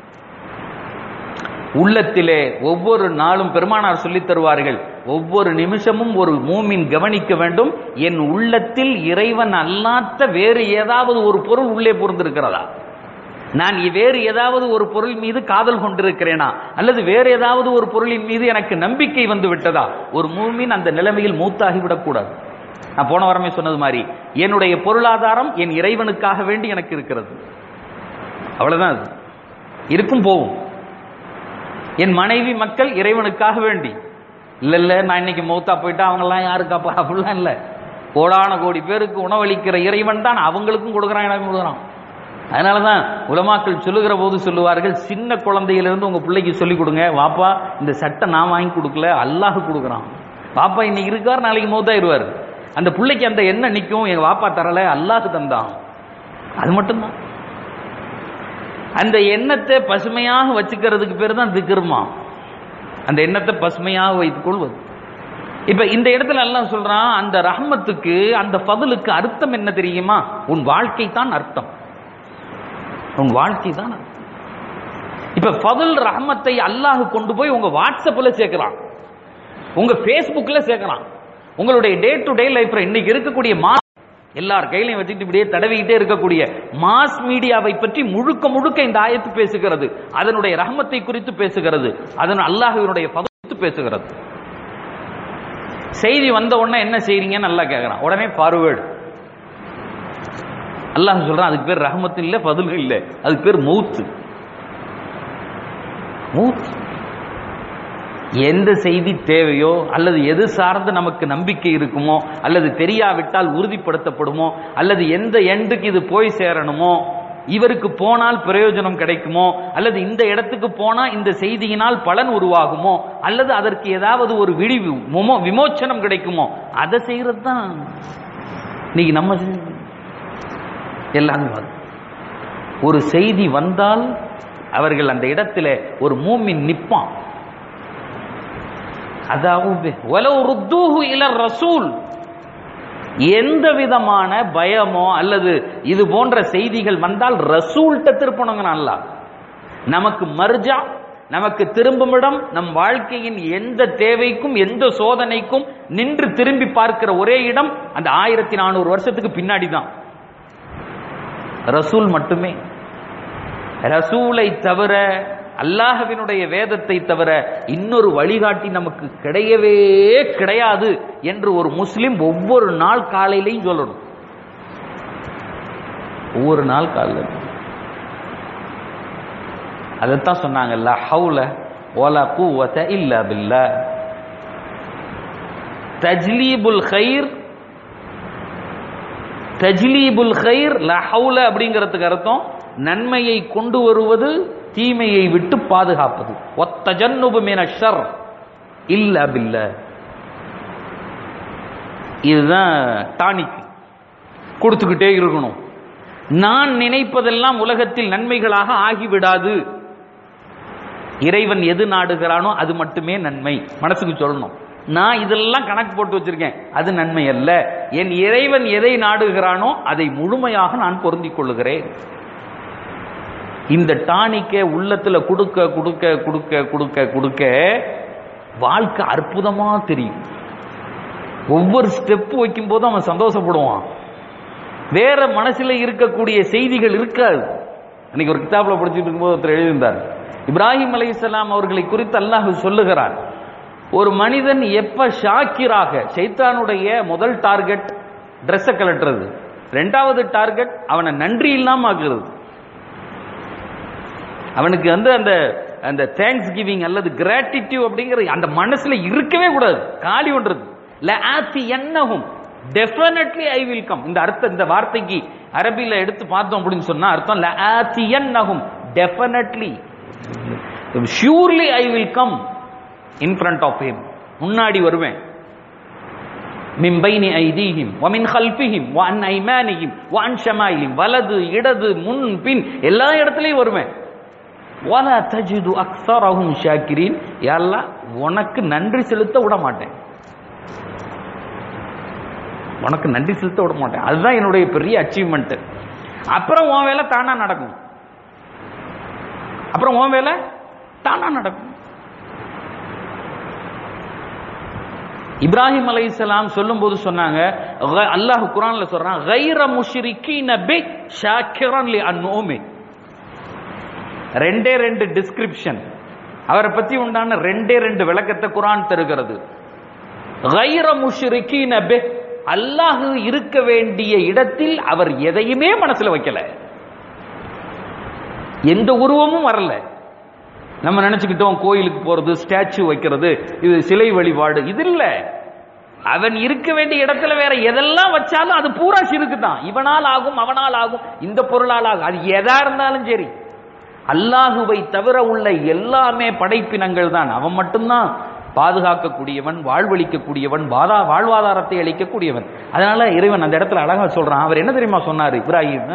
உள்ளத்திலே ஒவ்வொரு நாளும் பெருமானார் சொல்லித் தருவார்கள், ஒவ்வொரு நிமிஷமும் ஒரு மூமின் கவனிக்க வேண்டும், என் உள்ளத்தில் இறைவன் அல்லாத வேறு ஏதாவது ஒரு பொருள் உள்ளே புரிந்திருக்கிறதா, நான் வேறு ஏதாவது ஒரு பொருள் மீது காதல் கொண்டிருக்கிறேனா, அல்லது வேறு ஏதாவது ஒரு பொருளின் மீது எனக்கு நம்பிக்கை வந்து விட்டதா. ஒரு மூமின் அந்த நிலைமையில் மூத்தாகிவிடக் கூடாது. நான் போன வாரமே சொன்னது மாதிரி, என்னுடைய பொருளாதாரம் என் இறைவனுக்காக வேண்டி எனக்கு இருக்கிறது, அவ்வளவுதான். அது இருக்கும் போகும். என் மனைவி மக்கள் இறைவனுக்காக வேண்டி. இல்ல இல்ல நான் இன்னைக்கு மௌத்தா போயிட்டா அவங்க எல்லாம் யாருக்காப்பா, அப்படிலாம் இல்ல. கோடான கோடி பேருக்கு உணவளிக்கிற இறைவன் தான் அவங்களுக்கும் கொடுக்குறான், எனக்கு கொடுக்குறான். அதனாலதான் உலமாக்கள் சொல்லுகிற போது சொல்லுவார்கள், சின்ன குழந்தையிலிருந்து உங்க பிள்ளைக்கு சொல்லிக் கொடுங்க, வாப்பா இந்த சட்டை நான் வாங்கி கொடுக்கல, அல்லாஹ் கொடுக்குறான். பாப்பா இன்னைக்கு இருக்கார், நாளைக்கு மௌத்தாயிருவார். அந்த பிள்ளைக்கு அந்த எண்ணம் நிற்கும், எங்க வாப்பா தரல, அல்லாஹ் தந்தான். அது மட்டும்தான். அந்த எண்ணத்தை பசுமையாக வச்சுக்கிறதுக்கு பேர் தான் திக்ருமா. அந்த எண்ணத்தை பசுமையாக வைத்துக் கொள்வது. இப்ப இந்த இடத்துல அல்லாஹ் சொல்றான், அந்த ரஹ்மத்துக்கு, அந்த ஃபதுலுக்கு அர்த்தம் என்ன தெரியுமா? உன் வாழ்க்கை தான் அர்த்தம், உன் வாழ்க்கை தான் அர்த்தம். இப்ப ஃபதுல் ரஹ்மத்தை அல்லாஹ் கொண்டு போய் உங்க வாட்ஸ்அப்ல சேர்க்கிறான், உங்க பேஸ்புக்ல சேர்க்கிறான், உங்களுடைய டே டு டே லைஃப்ல இன்னைக்கு இருக்கக்கூடிய மா எல்லார் கையிலையும் வச்சுட்டு இப்படியே தடவிக்கிட்டே இருக்கக்கூடிய மாஸ் மீடியாவை பற்றி முழுக்க முழுக்க இந்த ஆயத்து பேசுகிறது. அதனுடைய ரஹ்மத்தை குறித்து பேசுகிறது, அதன் அல்லாஹ்வினுடைய ஃபதுல் குறித்து பேசுகிறது. செய்தி வந்த உடனே என்ன செய்றீங்கன்னு அல்லாஹ் கேட்கிறான், உடனே ஃபார்வர்ட். அல்லாஹ் சொல்றான், அதுக்கு பேர் ரஹ்மத் இல்ல, ஃபதுல் இல்ல, அதுக்கு பேர் மௌத். மௌத். எந்த செய்தி தேவையோ, அல்லது எது சார்ந்து நமக்கு நம்பிக்கை இருக்குமோ, அல்லது தெரியாவிட்டால் உறுதிப்படுத்தப்படுமோ, அல்லது எந்த எண்டுக்கு இது போய் சேரணுமோ, இவருக்கு போனால் பிரயோஜனம் கிடைக்குமோ, அல்லது இந்த இடத்துக்கு போனா இந்த செய்தியினால் பலன் உருவாகுமோ, அல்லது அதற்கு ஏதாவது ஒரு விடிவு விமோச்சனம் கிடைக்குமோ, அதை செய்யறது தான் இன்னைக்கு நம்ம எல்லாமே. ஒரு செய்தி வந்தால் அவர்கள் அந்த இடத்துல ஒரு மூமின் நிப்பான். எந்த விதமான பயமோ அல்லது இது போன்ற செய்திகள் வந்தால் ரசூல்ட்ட திருப்பணுங்க. நல்லா நமக்கு மர்ஜா, நமக்கு திரும்புமிடம், நம் வாழ்க்கையின் எந்த தேவைக்கும் எந்த சோதனைக்கும் நின்று திரும்பி பார்க்கிற ஒரே இடம் அந்த ஆயிரத்தி நானூறு வருஷத்துக்கு பின்னாடி தான் ரசூல் மட்டுமே. ரசூலை தவிர, அல்லாஹ்வினுடைய வேதத்தை தவிர இன்னொரு வழிகாட்டி நமக்கு கிடையவே கிடையாது என்று ஒரு முஸ்லிம் ஒவ்வொரு நாள் காலையிலையும் சொல்லணும். ஒவ்வொரு நாள் காலையில் அதைத்தான் சொன்னாங்க, லா ஹவுல வலா குவத இல்லா பில்லாஹ். தஜ்லீபுல் கைர், தஜ்லீபுல் கைர் லா ஹவுல அப்படிங்கிறதுக்கு அர்த்தம் நன்மையை கொண்டு வருவது, தீமையை விட்டு பாதுகாப்பது. வத்தஜன்னுபு மினஷ் ஷர் இல்லா பில்லாஹ். இதுதான் டானிக். கொடுத்துக்கிட்டே இருக்கணும். நான் நினைப்பதெல்லாம் உலகத்தில் நன்மைகளாக ஆகிவிடாது. இறைவன் எது நாடுகிறானோ அது மட்டுமே நன்மை. மனசுக்கு சொல்லணும், நான் இதெல்லாம் கணக்கு போட்டு வச்சிருக்கேன், அது நன்மை அல்ல. என் இறைவன் எதை நாடுகிறானோ அதை முழுமையாக நான் பொருந்திக் கொள்ளுகிறேன். இந்த டானிக்கை உள்ளத்துல கொடுக்க கொடுக்க கொடுக்க கொடுக்க கொடுக்க வாழ்க்கை அற்புதமா தெரியும். ஒவ்வொரு ஸ்டெப் வைக்கும் போதும் அவன் சந்தோஷப்படுவான். வேற மனசுல இருக்கக்கூடிய செய்திகள் இருக்காது. அன்னைக்கு ஒரு கிதாப்ல படிச்சுட்டு இருக்கும்போது ஒருத்தர் எழுதியிருந்தார், இப்ராஹிம் அலைஹிஸ்ஸலாம் அவர்களை குறித்து அல்லாஹ் சொல்லுகிறார், ஒரு மனிதன் எப்ப ஷாக்கிராக, ஷைத்தானுடைய முதல் டார்கெட் ட்ரெஸ்ஸை கலட்டுறது, ரெண்டாவது டார்கெட் அவனை நன்றி இல்லாம ஆக்குறது. அவனுக்கு வந்து அந்த அந்த தேங்க்ஸ் கிவிங் அல்லது கிராட்டிடியூட் அப்படிங்கிற அந்த மனசுல இருக்கவே கூடாது, காலி ஒன்றது. லஆத்தியன்னஹும் டெஃபினெட்லி ஐ வில் கம். இந்த அர்த்தம், இந்த வார்த்தைக்கு அரபில எடுத்து பார்த்தோம் அப்படின்னு சொன்னா அர்த்தம் லஆத்தியன்னஹும் definitely, surely I will come in front of him, முன்னாடி வருவேன். மின் பைனி ஐதீஹிம் வ மின் கல்ஃபிஹிம் வ அன் ஐமானிஹிம் வ அன் ஷமாயிலிஹிம், வலது இடது முன் பின் எல்லா இடத்துலயும் வருவேன். வலா தஜிது அக்ஸரஹும் ஷாக்கிரீன், யா அல்லாஹ் உனக்கு நன்றி செலுத்த விட மாட்டேன், உனக்கு நன்றி செலுத்த விட மாட்டேன். அதுதான் என்னுடைய பெரிய அச்சீவ்மெண்ட். அப்புறம் உன் வேலை தானா நடக்கும், அப்புறம் உன் வேலை தானா நடக்கும். இப்ராஹிம் அலைஹிஸ்ஸலாம் சொல்லும் போது சொன்னாங்க, அல்லாஹ் குர்ஆன்ல சொல்றான், கைர முஷ்ரிகீன பி ஷாக்கிரன் லி அன்உமி. ரெண்டே ரெண்டு டிஸ்கிரிப்ஷன், அவரை பத்தி உண்டான ரெண்டே ரெண்டு விளக்கத்தை குர்ஆன் தருகிறது. கைர முஷ்ரிகீன பி, அல்லாஹ் இருக்க வேண்டிய இடத்தில் அவர் எதையுமே மனசுல வைக்கல, எந்த உருவமும் வரல. நம்ம நினைச்சுக்கிட்டோம் கோயிலுக்கு போறது, ஸ்டாச்சு வைக்கிறது, இது சிலை வழிபாடு, இது இல்ல. அவன் இருக்க வேண்டிய இடத்துல வேற எதெல்லாம் வச்சாலும் அது பூரா சிறுக்கு தான். இவனால் ஆகும், அவனால் ஆகும், இந்த பொருளால் ஆகும், அது எதா இருந்தாலும் சரி. அல்லாஹுவை தவிர உள்ள எல்லாமே படைப்பினங்கள் தான். அவன் மட்டும்தான் பாதுகாக்கக்கூடியவன், வாழ்வளிக்கக்கூடியவன், வாழ்வாதாரத்தை அளிக்கக்கூடியவன். அதனால இறைவன் அந்த இடத்துல அழகா சொல்றான். அவர் என்ன தெரியுமா சொன்னார் இப்ராஹிம்,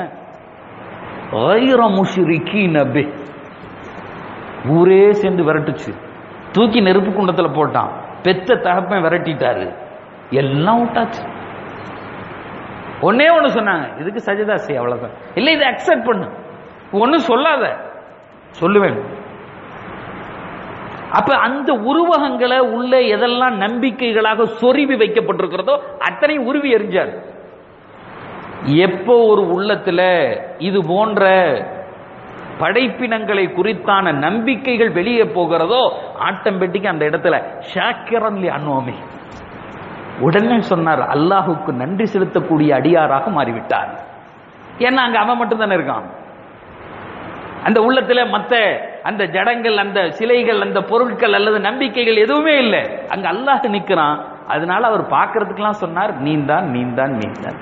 ஊரே சேர்ந்து விரட்டுச்சு, தூக்கி நெருப்பு குண்டத்துல போட்டான், பெத்த தகப்பன் விரட்டிட்டாரு, எல்லாம் விட்டாச்சு. ஒன்னே ஒண்ணு சொன்னாங்க, இதுக்கு சஜதா செய், அவ்வளவுதான். இல்ல இதை அக்செப்ட் பண்ணு, ஒண்ணு சொல்லாத, சொல்லுவேன். அப்ப அந்த உருவகங்களை உள்ள எதெல்லாம் நம்பிக்கைகளாக சொருவி வைக்கப்பட்டிருக்கிறதோ அத்தனை உருவி எறிஞ்சார். எப்போ ஒரு உள்ளத்துல இது போன்ற படைப்பினங்களை குறித்தான நம்பிக்கைகள் வெளியே போகிறதோ ஆட்டோமேட்டிக்கா அந்த இடத்துல ஷாக்கிரன்லி அன்னுவமே, உடனே சொன்னார், அல்லாஹுக்கு நன்றி செலுத்தக்கூடிய அடியாராக மாறிவிட்டார். ஏன்னா அங்க அவன் மட்டும் தானே இருக்கான். அந்த உள்ளத்துல மத்த அந்த ஜடங்கள், அந்த சிலைகள், அந்த பொருட்கள் அல்லது நம்பிக்கைகள் எதுவுமே இல்லை. அங்க அல்லாஹ் நிக்கிறான். அதனால அவர் பார்க்கறதுக்கெல்லாம் சொன்னார், நீந்தான் நீந்தான் நீந்தான்.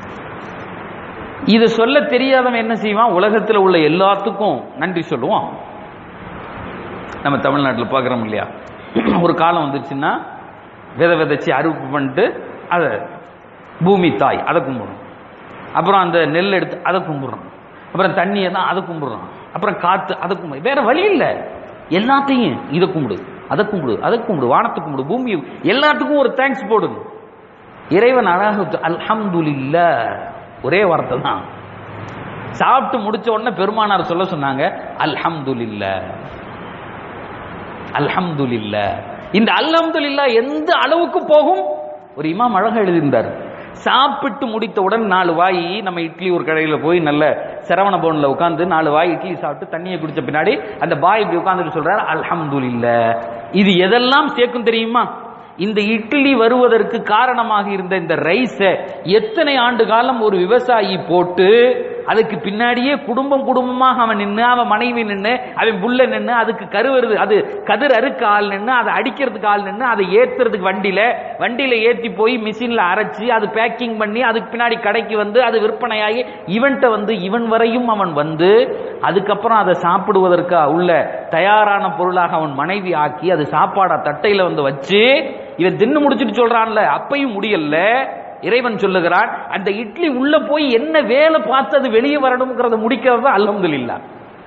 இது சொல்ல தெரியாதவன் என்ன செய்வான், உலகத்தில் உள்ள எல்லாத்துக்கும் நன்றி சொல்லுவான். நம்ம தமிழ்நாட்டில் பார்க்குறோம் இல்லையா, ஒரு காலம் வந்துருச்சுன்னா விதை விதைச்சி அறுப்பு பண்ணிட்டு அதை பூமி தாய் அதை கும்பிடுறோம், அப்புறம் அந்த நெல் எடுத்து அதை கும்பிடுறோம், அப்புறம் தண்ணியை தான் அதை கும்பிடுறோம், அப்புறம் காற்று அதை கும்பிடு. வேற வழி இல்லை, எல்லாத்தையும் இதை கும்பிடு, அதை கும்பிடு, அதை கும்பிடு, வானத்தை கும்பிடு, பூமி, எல்லாத்துக்கும் ஒரு தேங்க்ஸ் போடுது. இறைவன் அழகு அல்ஹம்துலில்லாஹ், ஒரே வார்த்தை தான். சாப்பிட்டு முடிச்ச உடனே பெருமானார் சொல்ல சொன்னாங்க, அல்ஹம்துலில்லாஹ் அல்ஹம்துலில்லாஹ். இந்த அல்ஹம்துலில்லாஹ் எந்த அளவுக்கு போகும், ஒரு இமாம் அழகா எழுதியிருந்தார். சாப்பிட்டு முடித்தவுடன் நாலு வாய், நம்ம இட்லி ஒரு கடையில போய் நல்ல சரவண பவன்ல உட்கார்ந்து நாலு வாய் இட்லி சாப்பிட்டு தண்ணியை குடிச்ச பின்னாடி அந்த பாய் இப்படி உட்கார்ந்துட்டு சொல்றாரு, அல்ஹம்துலில்லாஹ். இது எதெல்லாம் சேர்க்கும் தெரியுமா, இந்த இட்லி வருவதற்கு காரணமாக இருந்த இந்த ரைஸை எத்தனை ஆண்டு காலம் ஒரு விவசாயி போட்டு அதுக்கு பின்னாடியே குடும்பம் குடும்பமாக அவன் நின்று, அவன் மனைவி நின்று, அவன் புள்ள நின்று, அதுக்கு கருவருது, அது கதிர் அறுக்க ஆள் நின்று, அதை அடிக்கிறதுக்கு ஆள் நின்று, அதை ஏத்துறதுக்கு வண்டியில வண்டியில ஏற்றி போய் மிஷின்ல அரைச்சி அது பேக்கிங் பண்ணி அதுக்கு பின்னாடி கடைக்கு வந்து அது விற்பனையாகி இவன்கிட்ட வந்து இவன் வரையும் அவன் வந்து அதுக்கப்புறம் அதை சாப்பிடுவதற்கு உள்ள தயாரான பொருளாக அவன் மனைவி ஆக்கி அது சாப்பாடா தட்டையில வந்து வச்சு இவன் தின்னு முடிச்சுட்டு சொல்றான்ல, அப்பையும் முடியல. இறைவன் சொல்லுகிறான், அந்த இட்லி உள்ள போய் என்ன வேலை பார்த்து அது வெளியே வரணும்ங்கிறத முடிக்கிறது அல்ஹம்துலில்லாஹ்.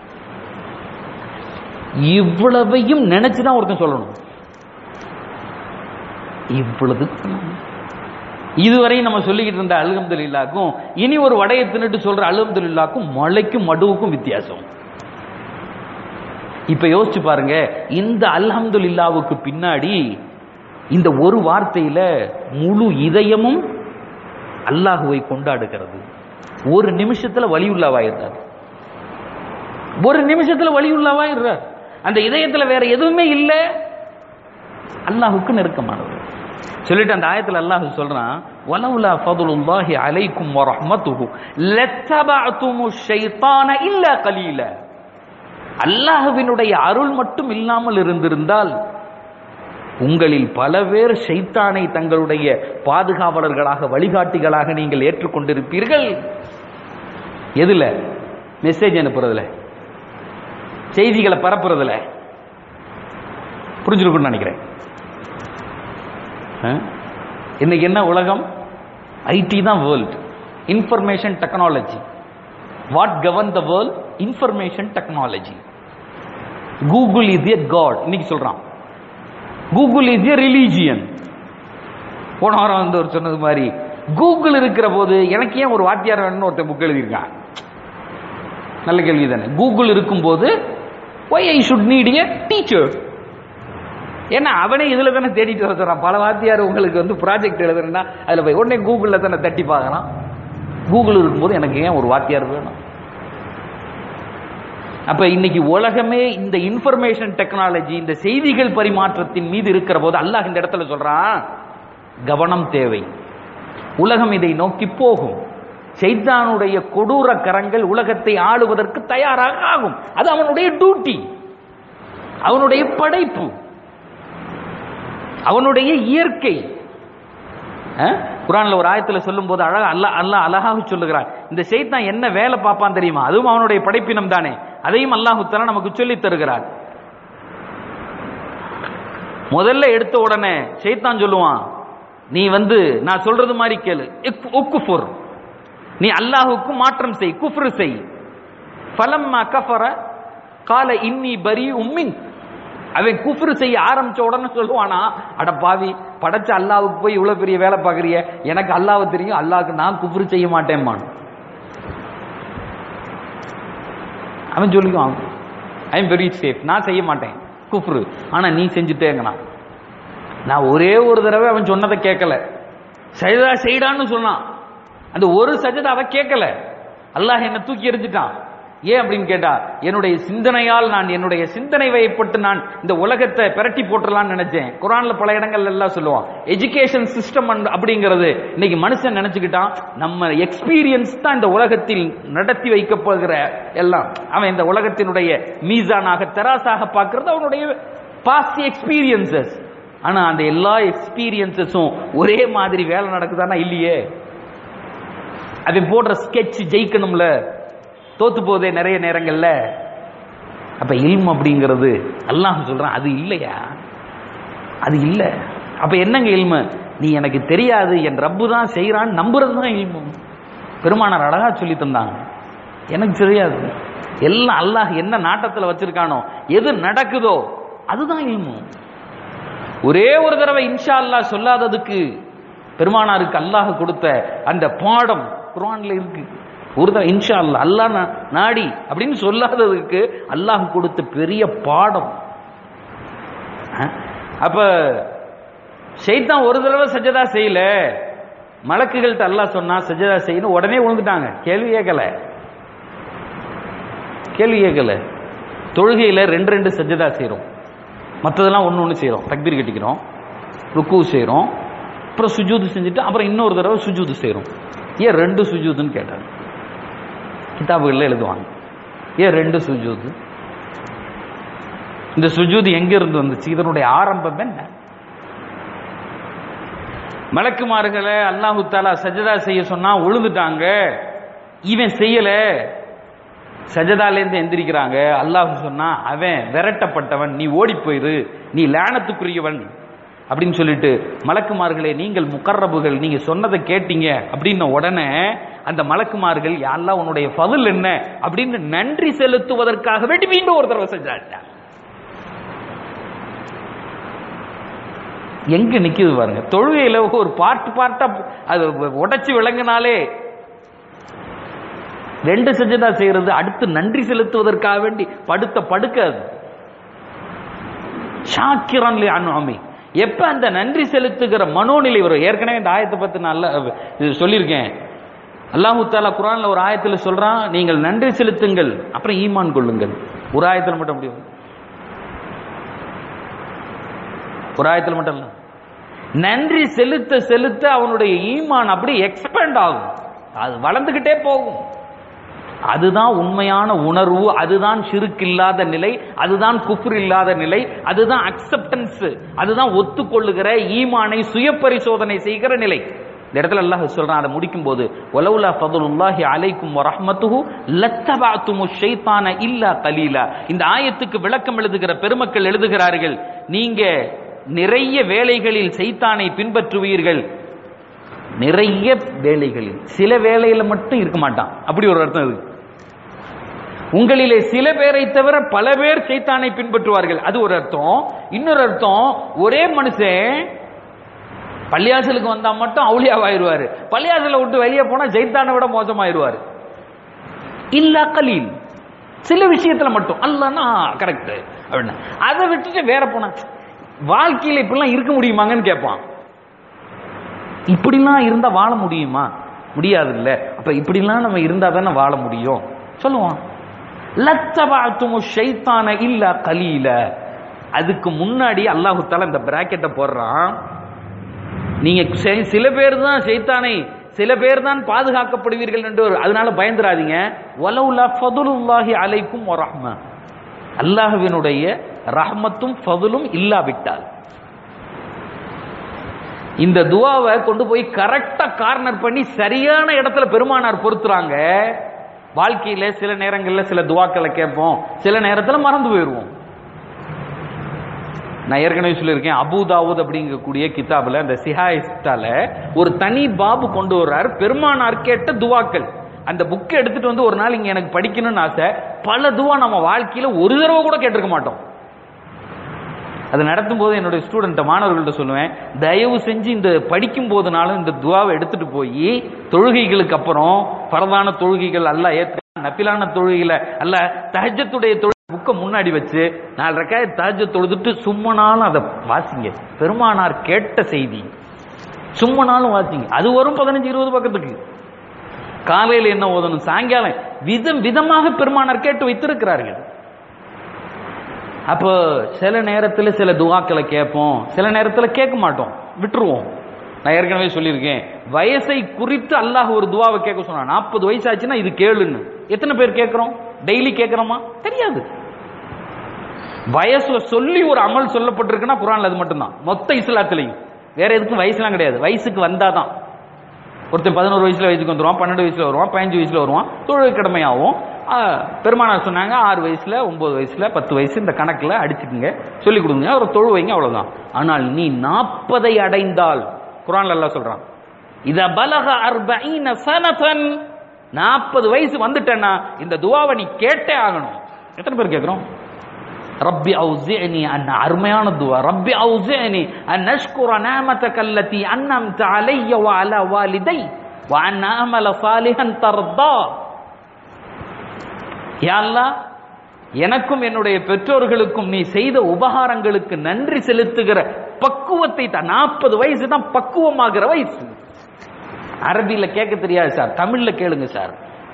இவ்வளவையும் நினைச்சுதான் ஒருத்தன் சொல்லணும். இவ்வளவு இதுவரை நம்ம சொல்லிக்கிட்டு இருந்த அல்ஹம்துலில்லாஹ்க்கும் இனி ஒரு வடையை தின்னுட்டு சொல்ற அல்ஹம்துலில்லாஹ்க்கும் மலைக்கும் மடுவுக்கும் வித்தியாசம். இப்ப யோசிச்சு பாருங்க, இந்த அல்ஹம்துலில்லாஹ்வுக்கு பின்னாடி இந்த ஒரு வார்த்தையில முழு இதயமும் அல்லாஹுவை கொண்டாடுகிறது. ஒரு நிமிஷத்துல வலியுள்ளவாயிடுறார், ஒரு நிமிஷத்துல வலியுள்ளவாயிடுறார். அந்த இதயத்துல வேற எதுவுமே இல்லை, அல்லாஹுக்கு நெருக்கமானவர். சொல்லிட்டு அந்த ஆயத்துல அல்லாஹ் சொல்றான், வலவுலா ஃபதுலுல்லாஹி அலைக்கும் வரஹ்மத்துஹு லத்தபஅதுமுஷ் ஷைத்தான இல்லா கலீலா. அல்லாஹ்வினுடைய அருள் மட்டும் இல்லாமல் இருந்திருந்தால் உங்களில் பல பேர் ஷைத்தானை தங்களுடைய பாதுகாவலர்களாக வழிகாட்டிகளாக நீங்கள் ஏற்றுக்கொண்டிருப்பீர்கள். எதுல? மெசேஜ் அனுப்புறதுல, செய்திகளை பரப்புறதுல. புரிஞ்சிருக்குன்னு நினைக்கிறேன். இன்னைக்கு என்ன உலகம்? ஐடி தான் world, information technology. What govern the world? Information technology. Google is a god இன்னைக்கு சொல்றான். Google is a religion. போன வாரம் வந்து ஒரு சொன்னது மாதிரி, கூகுள் இருக்கிற போது எனக்கு ஏன் ஒரு வாத்தியார் வேணும்னு ஒருத்தர் புக் எழுதியிருக்கான். நல்ல கேள்வி தானே. கூகுள் இருக்கும் போது why I should need a teacher? ஏன்னா அவனே இதுல தானே தேடிட்டு வர சொல்றான். பல வாத்தியார் உங்களுக்கு வந்து ப்ராஜெக்ட் எழுதுறேன்னா அதுல போய் உடனே கூகுள்ல தானே தட்டி பார்க்கலாம். கூகுள் இருக்கும்போது எனக்கு ஏன் ஒரு வாத்தியார் வேணும்? அப்ப இன்னைக்கு உலகமே இந்த இன்ஃபர்மேஷன் டெக்னாலஜி, இந்த செய்திகள் பரிமாற்றத்தின் மீது இருக்கிற போது அல்லாஹ் இந்த இடத்துல சொல்றான், கவனம் தேவை. உலகம் இதை நோக்கி போகும். ஷைத்தானுடைய கொடூர கரங்கள் உலகத்தை ஆளுவதற்கு தயாராக ஆகும். அது அவனுடைய டியூட்டி, அவனுடைய படைப்பு, அவனுடைய இயற்கை. குர்ஆன்ல ஒரு ஆயத்துல சொல்லும் போது அழகா அல்லாஹ் அல்லாஹ் அழகாக சொல்லுகிறான், இந்த ஷைத்தான் என்ன வேலை பார்ப்பான் தெரியுமா? அதுவும் அவனுடைய படைப்பினம் தானே. அதையும் அல்லாஹ் தஆலா நமக்கு சொல்லி தருகிறார். முதல்ல எடுத்த உடனே ஷைத்தான் சொல்லுவான், நீ வந்து நான் சொல்றது மாதிரி கேளு, உக்குஃபுர், நீ அல்லாஹ்வுக்கு மாற்றம் செய், குஃப்ர் செய். ஃபலம்மா கஃபர கால இன்னி பரீஉம் மின். அவன் குஃப்ர் செய்ய ஆரம்பிச்ச உடனே சொல்லுவானா, அட பாவி, படைச்ச அல்லாஹ்வுக்கு போய் இவ்வளவு பெரிய வேலை பார்க்கறிய, எனக்கு அல்லாஹ் தெரியும், அல்லாஹ்க்கு நான் குஃப்ர் செய்ய மாட்டேன்மான். அவன் சொல்லுவான், ஐ எம் வெரி சேஃப், நான் செய்ய மாட்டேன் குஃப்ர், ஆனா நீ செஞ்சுட்டேங்கண்ணா. நான் ஒரே ஒரு தடவை அவன் சொன்னதை கேட்கல, சஜதா செய்டான்னு சொன்னான். அந்த ஒரு சஜதாவை கேட்கல, அல்லாஹ் என்ன தூக்கி எறிஞ்சிட்டான். ஏன் அப்படின்னு கேட்டா, என்னுடைய சிந்தனையால் நான் என்னுடைய சிந்தனை வயப்பட்டு நான் இந்த உலகத்தை பிரட்டி போட்டுடலாம்னு நினைச்சேன். குர்ஆன்ல பல இடங்கள் எல்லாம் சொல்லுவான், எஜுகேஷன் சிஸ்டம் அப்படிங்கிறது இன்னைக்கு மனுஷன் நினைச்சுக்கிட்டான் நம்ம எக்ஸ்பீரியன்ஸ் தான் இந்த உலகத்தில் நடத்தி வைக்கப்படுகிற எல்லாம். அவன் இந்த உலகத்தினுடைய மீசானாக தராசாக பார்க்கிறது அவனுடைய பாஸ்ட் எக்ஸ்பீரியன்சஸ். ஆனா அந்த எல்லா எக்ஸ்பீரியன்சஸும் ஒரே மாதிரி வேலை நடக்குதானா? இல்லையே. அவன் போடுற ஸ்கெட்ச் ஜெயிக்கணும்ல, தோத்து போதே நிறைய நேரங்கள்ல. அப்ப இல்ம் அப்படிங்கிறது அல்லாஹ் சொல்றான், அது இல்லையா, அது இல்ல. அப்ப என்னங்க இல்மு? நீ எனக்கு தெரியாது, என் ரப்பு தான் செய்யறான்னு நம்புறது தான் இல்மு. பெருமானார் அழகா சொல்லி தந்தாங்க, எனக்கு தெரியாது, எல்லாம் அல்லாஹ் என்ன நாட்டத்தில் வச்சிருக்கானோ, எது நடக்குதோ அதுதான் இல்மு. ஒரே ஒரு தடவை இன்ஷா அல்லாஹ் சொல்லாததுக்கு பெருமானாருக்கு அல்லாஹ் கொடுத்த அந்த பாடம் குர்ஆன்ல இருக்கு. ஒரு தடவை இன்ஷா அல்லாஹ் அல்லாஹ் நாடி அப்படின்னு சொல்லாததுக்கு அல்லாஹ் கொடுத்த பெரிய பாடம். அப்ப ஷைத்தான் ஒரு தடவை சஜதா செய்யல, மலக்குகள்கிட்ட அல்லாஹ் சொன்னா சஜதா செய்யணும், உடனே விழுந்துட்டாங்க. கேள்வி கேட்கல, கேள்வி கேட்கல. தொழுகையில ரெண்டு ரெண்டு சஜதா செய்யறோம், மற்றதெல்லாம் ஒன்று ஒன்று செய்கிறோம். தக்பீர் கட்டிக்கிறோம், ருக்கு செய்கிறோம், அப்புறம் சுஜூது செஞ்சுட்டு அப்புறம் இன்னொரு தடவை சுஜூது செய்கிறோம். ஏன் ரெண்டு சுஜூதுன்னு கேட்டாங்க, கிதாபுகளில் எழுதுவாங்க. ஏன் ரெண்டு சுஜூது? இந்த சுஜூது எங்க இருந்து வந்துச்சு? இதனுடைய ஆரம்பம் என்ன? மலக்குமார்களை அல்லாஹு தஆலா சஜதா செய்ய சொன்னா விழுந்துட்டாங்க, இவன் செய்யல, சஜதாலேருந்து எந்திரிக்கிறாங்க. அல்லாஹ் சொன்னா அவன் விரட்டப்பட்டவன், நீ ஓடி போயிரு, நீ லானத்துக்குரியவன் அப்படின்னு சொல்லிட்டு, மலக்குமார்களே நீங்கள் முகர்ரபுகள், நீங்க சொன்னதை கேட்டீங்க அப்படின்ன உடனே அந்த மலக்குமார்கள் யா அல்லாஹ் உன்னுடைய ஃபضل என்ன அப்படின்னு நன்றி செலுத்துவதற்காக வேண்டி மீண்டும் ஒரு தடவை செஞ்சாங்க. எங்க நிக்குது பாருங்க. தொழுகையில ஒரு பார்ட் பார்ட்டா அது உடைச்சு விளங்கினாலே ரெண்டு சஜதா செய்யறது, அடுத்து நன்றி செலுத்துவதற்காக வேண்டி படுத்த படுக்க ஷாக்கிரன் லி அன்அமி, எப்ப அந்த நன்றி செலுத்துகிற மனோநிலை வரும். ஏற்கனவே இந்த ஆயத்தை பத்தி நான் சொல்லியிருக்கேன். அல்லாஹ் தஆலா குர்ஆன்ல ஒரு ஆயத்துல சொல்றான், நீங்கள் நன்றி செலுத்துங்கள் அப்புறம் ஈமான் கொள்ளுங்கள். ஒரு ஆயத்துல மட்டும் அப்படி ஒரு ஆயத்துல மட்டும் இல்ல, நன்றி செலுத்த செலுத்த அவனுடைய ஈமான் அப்படி எக்ஸ்பேண்ட் ஆகும், அது வளர்ந்துகிட்டே போகும். அதுதான் உண்மையான உணர்வு, அதுதான் ஷிர்க் இல்லாத நிலை, அதுதான் குஃப்ர் இல்லாத நிலை, அதுதான் அக்செப்டன்ஸ், அதுதான் ஒத்துக்கொள்ளுகிற ஈமானை சுய பரிசோதனை செய்கிற நிலை. இந்த இடத்துல அல்லாஹ் சொல்றான், அதை முடிக்கும் போது வலவுலா ஃபதுலுல்லாஹி அலைக்கும் வரஹ்மத்துஹு லத்தபஅதுமுஷ் ஷைத்தான இல்லா கலீலா. இந்த ஆயத்துக்கு விளக்கம் எழுதுகிற பெருமக்கள் எழுதுகிறார்கள், நீங்க நிறைய வேளைகளில் சைத்தானை பின்பற்றுவீர்கள், நிறைய வேளைகளில், சில வேளையில மட்டும் இருக்க மாட்டான், அப்படி ஒரு அர்த்தம் இருக்கு. உங்களிலே சில பேரை தவிர பல பேர் சைத்தானை பின்பற்றுவார்கள், அது ஒரு அர்த்தம். இன்னொரு அர்த்தம், ஒரே மனுஷன் பள்ளியாசலுக்கு வந்தா மட்டும் அவுலியாவாயிருவாரு, பள்ளியாசலை விட்டு வெளியே போனா சைத்தானை விட மோசமாயிருவாரு. இல்லா கலீல், சில விஷயத்துல மட்டும் அல்லாஹ்னா கரெக்ட் அப்படின்னா, அதை விட்டுட்டு வேற போனா வாழ்க்கையில இப்படிலாம் இருக்க முடியுமாங்கன்னு கேட்பான். இப்படிலாம் இருந்தா வாழ முடியுமா? முடியாது இல்ல. அப்ப இப்படிலாம் நம்ம இருந்தா தானே வாழ முடியும் சொல்லுவான். லத்தபஅதுமுஷ் ஷைத்தான இல்லா கலீல. அதுக்கு முன்னாடி அல்லாஹ் தஆலா இந்த பிராக்கெட்டை போடுறான், நீங்க சில பேர் தான் ஷைத்தானை, சில பேர் தான் பாதுகாக்கப்படுவீர்கள் என்று. அதனால பயந்துராதீங்க. வலவுலா ஃபதுலுல்லாஹி அலைக்கும் வரஹ்ம, அல்லாஹ்வினுடைய ரஹ்மத்தும் ஃபதுலும் இல்லாவிட்டால். இந்த துவாவை கொண்டு போய் கரெக்டா கார்னர் பண்ணி சரியான இடத்துல பெருமானார் பொறுத்துறாங்க. வாழ்க்கையில சில நேரங்களில் சில துவாக்களை கேட்போம், சில நேரத்தில் மறந்து போயிடுவோம். நான் ஏற்கனவே சொல்லியிருக்கேன், அபூதாவூத் அப்படிங்கக்கூடிய கிதாபில் அந்த சிஹாயிஸ்டால ஒரு தனி பாபு கொண்டு வர்றார், பெருமானார் கேட்ட துவாக்கள். அந்த புக்கை எடுத்துட்டு வந்து ஒரு நாள் இங்க எனக்கு படிக்கணும்னு ஆசை. பல துவா நம்ம வாழ்க்கையில ஒரு தடவை கூட கேட்டிருக்க மாட்டோம். அது நடத்தும் போது என்னுடைய ஸ்டூடெண்ட் மாணவர்கள்ட்ட சொல்லுவேன், தயவு செஞ்சு இந்த படிக்கும் போதுனாலும் இந்த துவாவை எடுத்துட்டு போய் தொழுகைகளுக்கு அப்புறம், பரதான தொழுகைகள் அல்ல ஏற்ற, நபிலான தொழுகைகளை அல்ல, தஹஜ்ஜத்துடைய தொழுகை புக்கை முன்னாடி வச்சு நாலு ரக்காயத் தஹஜ்ஜத் தொழுதுட்டு சும்மனாலும் அதை வாசிங்க. பெருமானார் கேட்ட செய்தி சும்மனாலும் வாசிங்க. அது வரும் பதினஞ்சு இருபது பக்கத்துக்கு. காலையில் என்ன ஓதணும், சாயங்காலம் விதம் விதமாக பெருமானார் கேட்டு வைத்திருக்கிறார்கள். அப்போ சில நேரத்தில் சில துவாக்களை கேட்போம், சில நேரத்தில் கேட்க மாட்டோம், விட்டுருவோம். நான் ஏற்கனவே சொல்லியிருக்கேன், வயசை குறித்து அல்லாஹ் ஒரு துவாவை கேட்க சொன்னா, நாற்பது வயசு ஆச்சுன்னா இது கேளுன்னு. எத்தனை பேர் கேட்கிறோம்? டெய்லி கேட்கிறோமா? தெரியாது. வயசு சொல்லி ஒரு அமல் சொல்லப்பட்டிருக்குன்னா குர்ஆன்ல அது மட்டும்தான், மொத்த இஸ்லாத்திலையும். வேற எதுக்கும் வயசுலாம் கிடையாது. வயசுக்கு வந்தாதான். ஒருத்தர் பதினோரு வயசுல வயசுக்கு வந்துருவான், பன்னெண்டு வயசுல வருவான், பதினஞ்சு வயசுல வருவான், தொழுகை கடமையாகும். பெருமானார் சொன்னாங்க, ஆறு வயசுல ஒன்பது வயசுல பத்து வயசு இந்த கணக்குல அடிச்சுக்குங்க, சொல்லிக் கொடுங்க, ஒரு தொழு வைங்க, அவ்வளவுதான். ஆனால் நீ நாற்பதை அடைந்தால், குர்ஆன்ல அல்லாஹ் சொல்றான், இத பலக அர்பஈன சனதன், நாற்பது வயசு வந்துட்டேன்னா இந்த துவாவை நீ கேட்டே ஆகணும். எத்தனை பேர் கேட்கிறோம்? ரப்பி அவுஸிஅனி அன், அருமையான துவா. ரப்பி அவுஸிஅனி அன் அஷ்குர நிஅமதக அல்லதி அன்அம்த அலைய வ அலா வாலிதை வ அன் அஅமல சாலிஹன் தர்தா. யா அல்லாஹ், எனக்கும் என்னுடைய பெற்றோர்களுக்கும் நீ செய்த உபகாரங்களுக்கு நன்றி செலுத்துகிற பக்குவத்தை தான். நாற்பது வயசு தான் பக்குவமாகிற வயசு. அரபியில கேட்க தெரியாது சார், தமிழ்ல கேளுங்க சார்,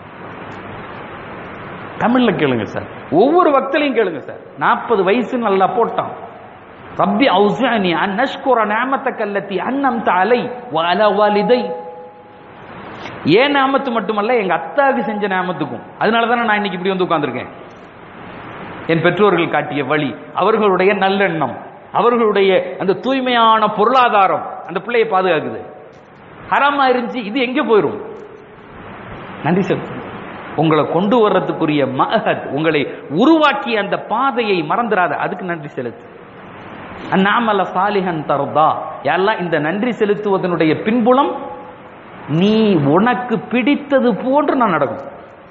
தமிழ்ல கேளுங்க சார், ஒவ்வொரு வக்தலையும் கேளுங்க சார். நாற்பது வயசு நல்லா போட்டான். ரப்பி அவுஸிஅனி அன் அஷ்குர நிஅமதக அல்லதி அன்அம்த அலை வ அலா வாலிதை. ஏன் நிஅமத்து மட்டுமல்ல, எங்க அத்தாவுக்கு செஞ்ச நிஅமத்துக்கும். அதனால தானே நான் இன்னைக்கு இப்படி வந்து உட்கார்ந்திருக்கேன். என் பெற்றோர்கள் காட்டிய வழி, அவர்களுடைய நல்லெண்ணம், அவர்களுடைய அந்த தூய்மையான பொருளாதாரம் அந்த பிள்ளையை பாதுகாக்குது. ஹராமா இருந்துச்சு, இது எங்க போயிரும்? நன்றி செலுத்து. உங்களை கொண்டு வர்றதுக்குரிய மஹத், உங்களை உருவாக்கி அந்த பாதையை மறந்துடாத, அதுக்கு நன்றி செலுத்து. அந்நாமல சாலிஹன் தர்தா. யாரெல்லாம் இந்த நன்றி செலுத்துவதனுடைய பின்புலம், நீ உனக்கு பிடித்தது போன்று நான் நடக்கும்.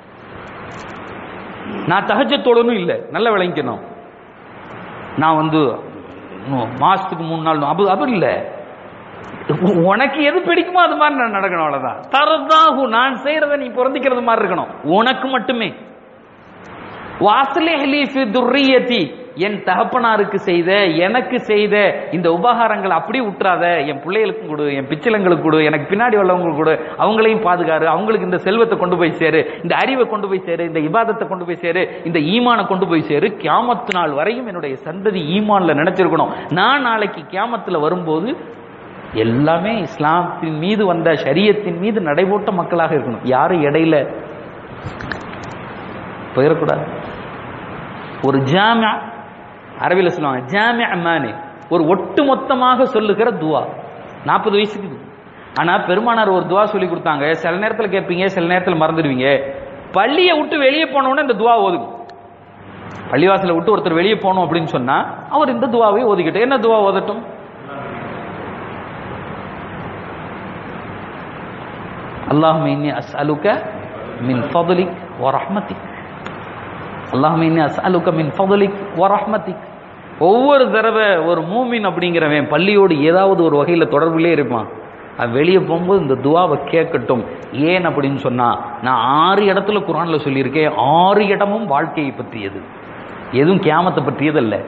நான் தஹஜ்ஜத்தோடனும் இல்லை, நல்ல விளங்கிக்கணும். நான் வந்து மாசத்துக்கு மூணு நாள் அபு அபு இல்லை, உனக்கு எது பிடிக்குமோ அது மாதிரி நான் நடக்கணும், அவ்வளவுதான். தரதாகு, நான் செய்யறத நீ பொருந்திக்கிறது மாதிரி இருக்கணும், உனக்கு மட்டுமே. வாஸ்லிஹ் லீ ஃபி துர்ரியதி, என் தகப்பனாருக்கு செய்த எனக்கு செய்த இந்த உபகாரங்கள் அப்படி விட்டுறாத, என் பிள்ளைகளுக்கும் கொடு, என் பிச்சைங்களுக்கு கொடு, எனக்கு பின்னாடி உள்ளவங்களுக்கு கொடு, அவங்களையும் பாதுகாரு, அவங்களுக்கு இந்த செல்வத்தை கொண்டு போய் சேரு, இந்த அறிவை கொண்டு போய் சேரு, இந்த இபாதத்தை கொண்டு போய் சேரு, இந்த ஈமானை கொண்டு போய் சேரு. கியாமத்து நாள் வரையும் என்னுடைய சந்ததி ஈமான்ல நினைச்சிருக்கணும். நான் நாளைக்கு கியாமத்துல வரும்போது எல்லாமே இஸ்லாத்தின் மீது வந்த ஷரியத்தின் மீது நடைபோட்ட மக்களாக இருக்கணும். யாரும் இடையில போயிடக்கூடாது. ஒரு ஜாமியா, அரபியில் சொல்லுவாங்க ஜாமியா மானே, ஒரு ஒட்டு மொத்தமாக சொல்லுகிற துவா. நாற்பது வயசுக்கு. ஆனா பெருமானார் ஒரு துவா சொல்லி கொடுத்தாங்க. சில நேரத்தில் கேட்பீங்க, சில நேரத்தில் மறந்துடுவீங்க. பள்ளியை விட்டு வெளியே போனோன்னு இந்த துவா ஓதுங்க. பள்ளிவாசலை விட்டு ஒருத்தர் வெளியே போனோம் அப்படின்னு சொன்னா அவர் இந்த துவாவை ஓதிக்கிட்டு, என்ன துவா ஓதட்டும்? அல்லாஹும்ம இன்னி அஸ்அலுக மின் ஃபضலிக் வ ரஹ்மத்திக், அல்லாஹும்ம இன்னி அஸ்அலுக மின் ஃபضலிக் வ ரஹ்மத்திக். ஒவ்வொரு தடவை ஒரு மூமின் அப்படிங்கிறவன் பள்ளியோடு ஏதாவது ஒரு வகையில தொடர்பிலே இருப்பான். அது வெளியே போகும்போது இந்த துவாவை கேட்கட்டும். ஏன் அப்படின்னு சொன்னா, நான் ஆறு இடத்துல குர்ஆன்ல சொல்லியிருக்கேன், ஆறு இடமும் வாழ்க்கையை பற்றியது, எதுவும் கியாமத்தை பற்றியது அல்ல.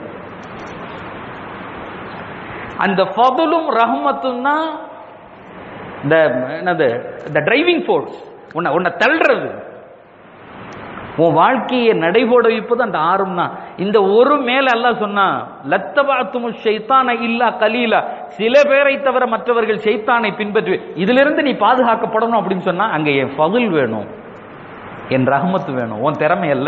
அந்த ஃபதுலும் ரஹ்மத்தும் தான் இந்த என்னது, இந்த டிரைவிங் ஃபோர்ஸ், உன்னை உன்னை தள்ளுறது, உன் வாழ்க்கையை நடைபோட வைப்பது அந்த ஆறும் தான். இந்த ஒரு மேல அல்லாஹ் சொன்னா, லத்தபாத்துமு ஷைத்தான இல்லா கலீலா, சில பேரை தவிர மற்றவர்கள் ஷைத்தானை பின்பற்றி, இதிலிருந்து நீ பாதுகாக்கப்படணும் அப்படின்னு சொன்னா அங்க என் ஃபதுல் வேணும், என் ரஹ்மத் வேணும், உன் திறமை அல்ல.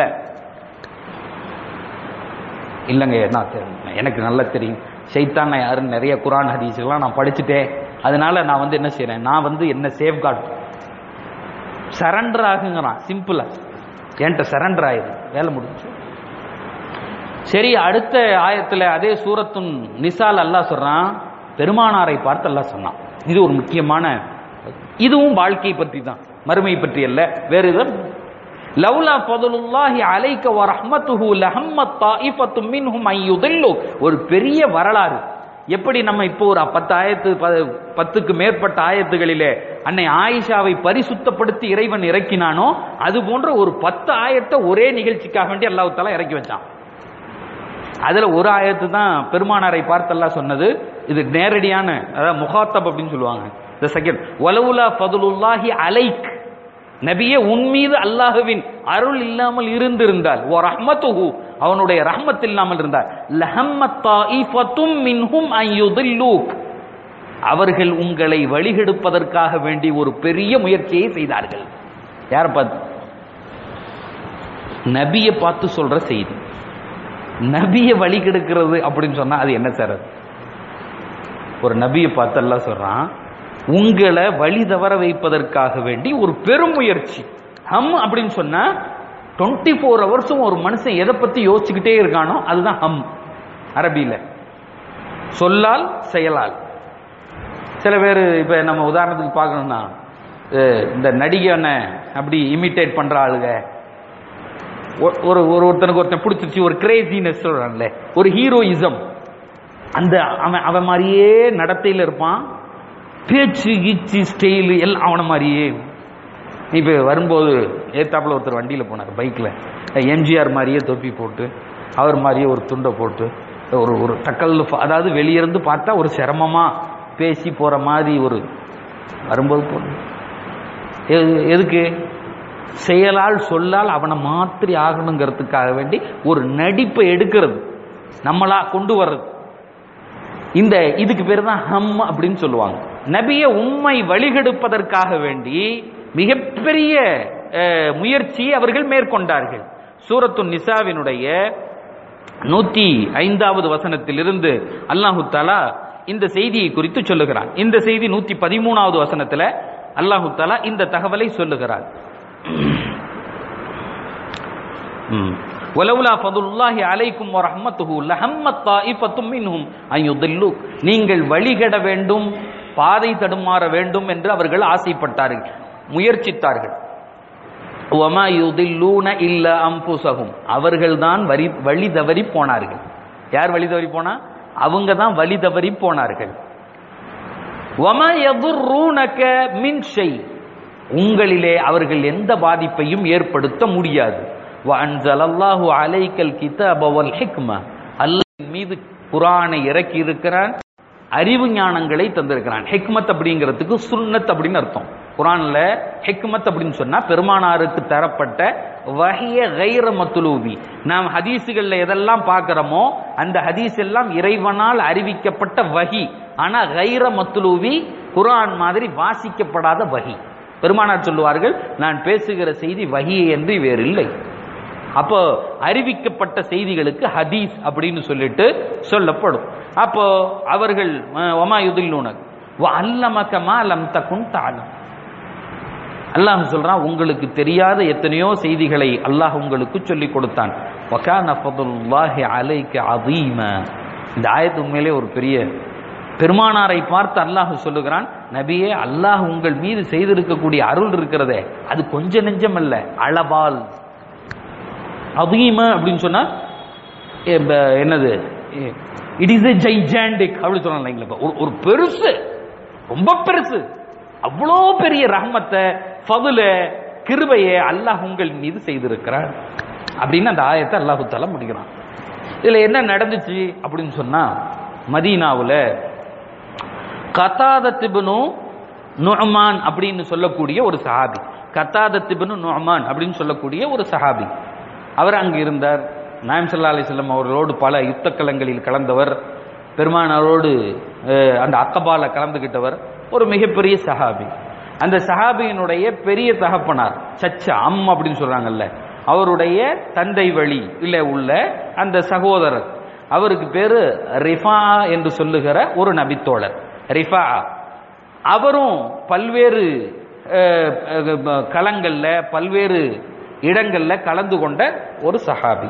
இல்லைங்க, என்ன எனக்கு நல்லா தெரியும் ஷைத்தான யாருன்னு நிறைய குர்ஆன் ஹதீஸ்லாம் நான் படிச்சுட்டேன், அதனால நான் வந்து என்ன செய்யறேன், நான் வந்து என்ன சேஃப்கார்ட் சரண்டர் ஆகுங்கிறான். சிம்பிளா என்கிட்ட சரண்டர் ஆயிரு, வேலை முடிஞ்சு. சரி, அடுத்த ஆயத்துல அதே சூரத்துன் நிசால் அல்லாஹ் சொல்றான், பெருமானாரை பார்த்து அல்லாஹ் சொன்னான். இது ஒரு முக்கியமான, இதுவும் வாழ்க்கை பற்றி தான், மறுமை பற்றி அல்ல, வேறு எதுவும். லவ்லா ஃபதுலுல்லாஹி அலைக வ ரஹ்மத்துஹு லஹம்மத் தாயிஃபத்தும் மின்ஹும் அன் யுதில்லு. ஒரு பெரிய வரலாறு. எப்படி நம்ம இப்போ ஒரு பத்து ஆயத்து பத்துக்கு மேற்பட்ட ஆயத்துகளிலே அன்னை ஆயிஷாவை பரிசுத்தப்படுத்தி இறைவன் இறக்கினானோ, அது போன்ற ஒரு பத்து ஆயத்தை ஒரே நிகழ்ச்சிக்காக வேண்டி அல்லாஹ் தஆலா இறக்கி வச்சான். அதுல ஒரு ஆயத்து தான் பெருமானாரை பார்த்து அல்லாஹ் சொன்னது. இது நேரடியான, அதாவது முகாத்தப் அப்படின்னு சொல்லுவாங்க. இந்த செகண்ட், வலவுலா ஃபதுலுல்லாஹி அலைக், நபியே உன் மீது அல்லாஹ்வின் அருள் இல்லாமல் இருந்திருந்தால், வ ரஹ்மத்துஹு, அவனுடைய ரஹ்மத் இல்லாமல் இருந்தால், லஹம்மத் தாயிஃபத்தும் மின்ஹும் அன் யுதில்லூக், அவர்கள் உங்களை வழிகெடுப்பதற்காக வேண்டி ஒரு பெரிய முயற்சியை செய்தார்கள். யாரை பார்த்து? நபியை பார்த்து சொல்ற செய்தி. நபியை வழிகெடுக்கிறது அப்படின்னு சொன்னா அது என்ன சார்? ஒரு நபியை பார்த்து அல்லாஹ் சொல்றான், உங்களை வழி தவற வைப்பதற்காக வேண்டி ஒரு பெரும் முயற்சி. ஹம் அப்படின்னு சொன்னா டுவெண்ட்டி ஃபோர் ஹவர்ஸும் ஒரு மனுஷன் எதை பத்தி யோசிச்சுக்கிட்டே இருக்கானோ அதுதான் ஹம் அரபியில. சொல்லால் செயலால். சில பேர் இப்ப நம்ம உதாரணத்துக்கு பார்க்கணும்னா, இந்த நடிகனை அப்படி இமிட்டேட் பண்ற ஆளுங்க, ஒரு ஒருத்தனுக்கு ஒருத்தன் பிடிச்சிருச்சு, ஒரு கிரேசினஸ் சொல்றான்ல, ஒரு ஹீரோயிசம், அந்த அவன் அவன் மாதிரியே நடத்தையில் இருப்பான், பேச்சு கீச்சு ஸ்டைலு எல்லாம் அவனை மாதிரியே. இப்ப வரும்போது ஏத்தாப்புல ஒருத்தர் வண்டியில போனார் பைக்ல, எம்ஜிஆர் மாதிரியே தொப்பி போட்டு, அவர் மாதிரியே ஒரு துண்டை போட்டு, ஒரு ஒரு டக்கல், அதாவது வெளியிருந்து பார்த்தா ஒரு சிரமமா பேசி போற மாதிரி ஒரு வரும்போது போன. எதுக்கு? செயலால் சொல்லால் அவனை மாத்திரி ஆகணுங்கிறதுக்காக வேண்டி ஒரு நடிப்பை எடுக்கிறது, நம்மளா கொண்டு வர்றது. இந்த இதுக்கு பேர் தான் ஹம் அப்படின்னு சொல்லுவாங்க. நபியை உண்மை வழிகெடுப்பதற்காக வேண்டி மிகப்பெரிய முயற்சியை அவர்கள் மேற்கொண்டார்கள். சூரத்து நிசாவினுடைய நூத்தி ஐந்தாவது வசனத்திலிருந்து அல்லாஹு தஆலா இந்த செய்தியை குறித்து சொல்லுகிறார். இந்த செய்தி நூத்தி பதிமூணாவது வசனத்துல அல்லாஹு தஆலா இந்த தகவலை சொல்லுகிறார். வலவுலா ஃபதுலுல்லாஹி அலைக்கும் வ ரஹ்மத்துஹு லஹம்மத் தாயிஃபத்தும் மின்ஹும் அன் யுதில்லூக், நீங்கள் வழிகெட வேண்டும், பாதை தடுமாற வேண்டும் என்று அவர்கள் ஆசைப்பட்டார்கள், முயற்சித்தார்கள். வமா யுதில்லூன இல்லா அன்ஃபுஸஹும், அவர்கள்தான் வழி வழி தவறி போனார்கள். யார் வழி தவறி போனா? அவங்க தான் வழி தவறி போனார்கள். வமா யதுர்ரூனக மின் ஷை, உங்களிலே அவர்கள் எந்த பாதிப்பையும் ஏற்படுத்த முடியாது. வஅன்ஸலல்லாஹு அலைக்கல் கிதாப வல் ஹிக்மா, அல்லாஹ் மீது குர்ஆனை இறக்கி இருக்கிறான், அறிவு ஞானங்களை தந்திருக்கிறான். ஹிக்மத் அப்படிங்கிறதுக்கு சுன்னத் அப்படின்னு அர்த்தம். குர்ஆன்ல ஹிக்மத் அப்படின்னு சொன்னா பெருமானாருக்கு தரப்பட்ட வஹிய கைர மத்லூபி. நாம் ஹதீஸுகள்ல எதெல்லாம் பார்க்கிறோமோ அந்த ஹதீஸ் எல்லாம் இறைவனால் அறிவிக்கப்பட்ட வஹி. ஆனா கைர மத்லூபி குர்ஆன் மாதிரி வாசிக்கப்படாத வஹி. பெருமானார் சொல்லுவார்கள், நான் பேசுகிற செய்தி வஹி என்று வேறில்லை. அப்போ அறிவிக்கப்பட்ட செய்திகளுக்கு ஹதீஸ் அப்படின்னு சொல்லிட்டு சொல்லப்படும். அப்போ அவர்கள் வமா யுதில்லூனக் வ அல்லமக மா லம் தகுன் தஅலம். அல்லாஹ் சொல்றான், உங்களுக்கு தெரியாத எத்தனையோ செய்திகளை அல்லாஹ் உங்களுக்கு சொல்லிக் கொடுத்தான். வகான ஃபதுல்லாஹி அலைக அதீமா. இந்த ஆயத்து உண்மையிலே ஒரு பெரிய, பெருமானாரை பார்த்து அல்லாஹ் சொல்லுகிறான், நபியே, அல்லாஹ் உங்கள் மீது செய்திருக்கக்கூடிய அருள் இருக்கிறதே அது கொஞ்ச நெஞ்சம் அல்ல, அளவால். அதீமா அப்படின்னு சொன்னா என்னது, இட் இஸ் எ ஜைஜாண்டிக் அப்படின்னு சொன்னாங்க. ஒரு பெருசு, ரொம்ப பெருசு, அவ்வளோ பெரிய ரஹ்மத்தை ஃபதுல கிருபையை அல்லாஹ் உங்கள் மீது செய்திருக்கிறார் அப்படின்னு அந்த ஆயத்தை அல்லாஹு தஆலா முடிக்கிறான். இதுல என்ன நடந்துச்சு அப்படின்னு சொன்னா, மதீனாவுல கதாதத் இப்னு நுஅமான் அப்படின்னு சொல்லக்கூடிய ஒரு சஹாபி, கதாதத் இப்னு நுஅமான் அப்படின்னு சொல்லக்கூடிய ஒரு சஹாபி, அவர் அங்கு இருந்தார். நாயகம் ஸல்லல்லாஹு அலைஹி வஸல்லம் அவர்களோடு பல யுத்த களங்களில் கலந்தவர், பெருமானாரோடு அந்த அக்கபால கலந்துகிட்டவர், ஒரு மிகப்பெரிய சஹாபி. அந்த சஹாபியினுடைய பெரிய தகப்பனார், சச்ச அம் அப்படின்னு சொல்றாங்கல்ல, அவருடைய தந்தை வழி இல்ல உள்ள அந்த சகோதரர், அவருக்கு பேரு ரிஃபா என்று சொல்லுகிற ஒரு நபித்தோழர் ரிஃபா. அவரும் பல்வேறு களங்கள்ல பல்வேறு இடங்கள்ல கலந்து கொண்ட ஒரு சஹாபி.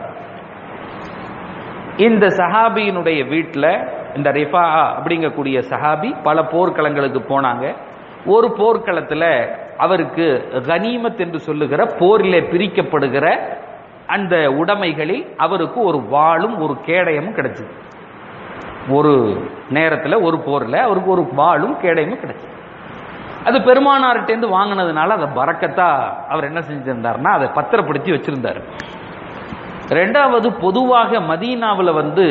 இந்த சஹாபியினுடைய வீட்டில் இந்த ரிஃபா அப்படிங்கக்கூடிய சஹாபி பல போர்க்களங்களுக்கு போனாங்க. ஒரு போர்க்களத்தில் அவருக்கு கனீமத் என்று சொல்லுகிற போரிலே பிரிக்கப்படுகிற அந்த உடைமைகளில் அவருக்கு ஒரு வாளும் ஒரு கேடயமும் கிடைச்சது. ஒரு நேரத்தில் ஒரு போரில் அவருக்கு ஒரு வாளும் கேடயமும் கிடைச்சது. அது பெருமானார்கிட்டேருந்து வாங்கினதுனால அதை பரக்கத்தா அவர் என்ன செஞ்சிருந்தார்னா அதை பத்திரப்படுத்தி வச்சிருந்தார். ரெண்டாவது, பொதுவாக மதீனாவில் வந்து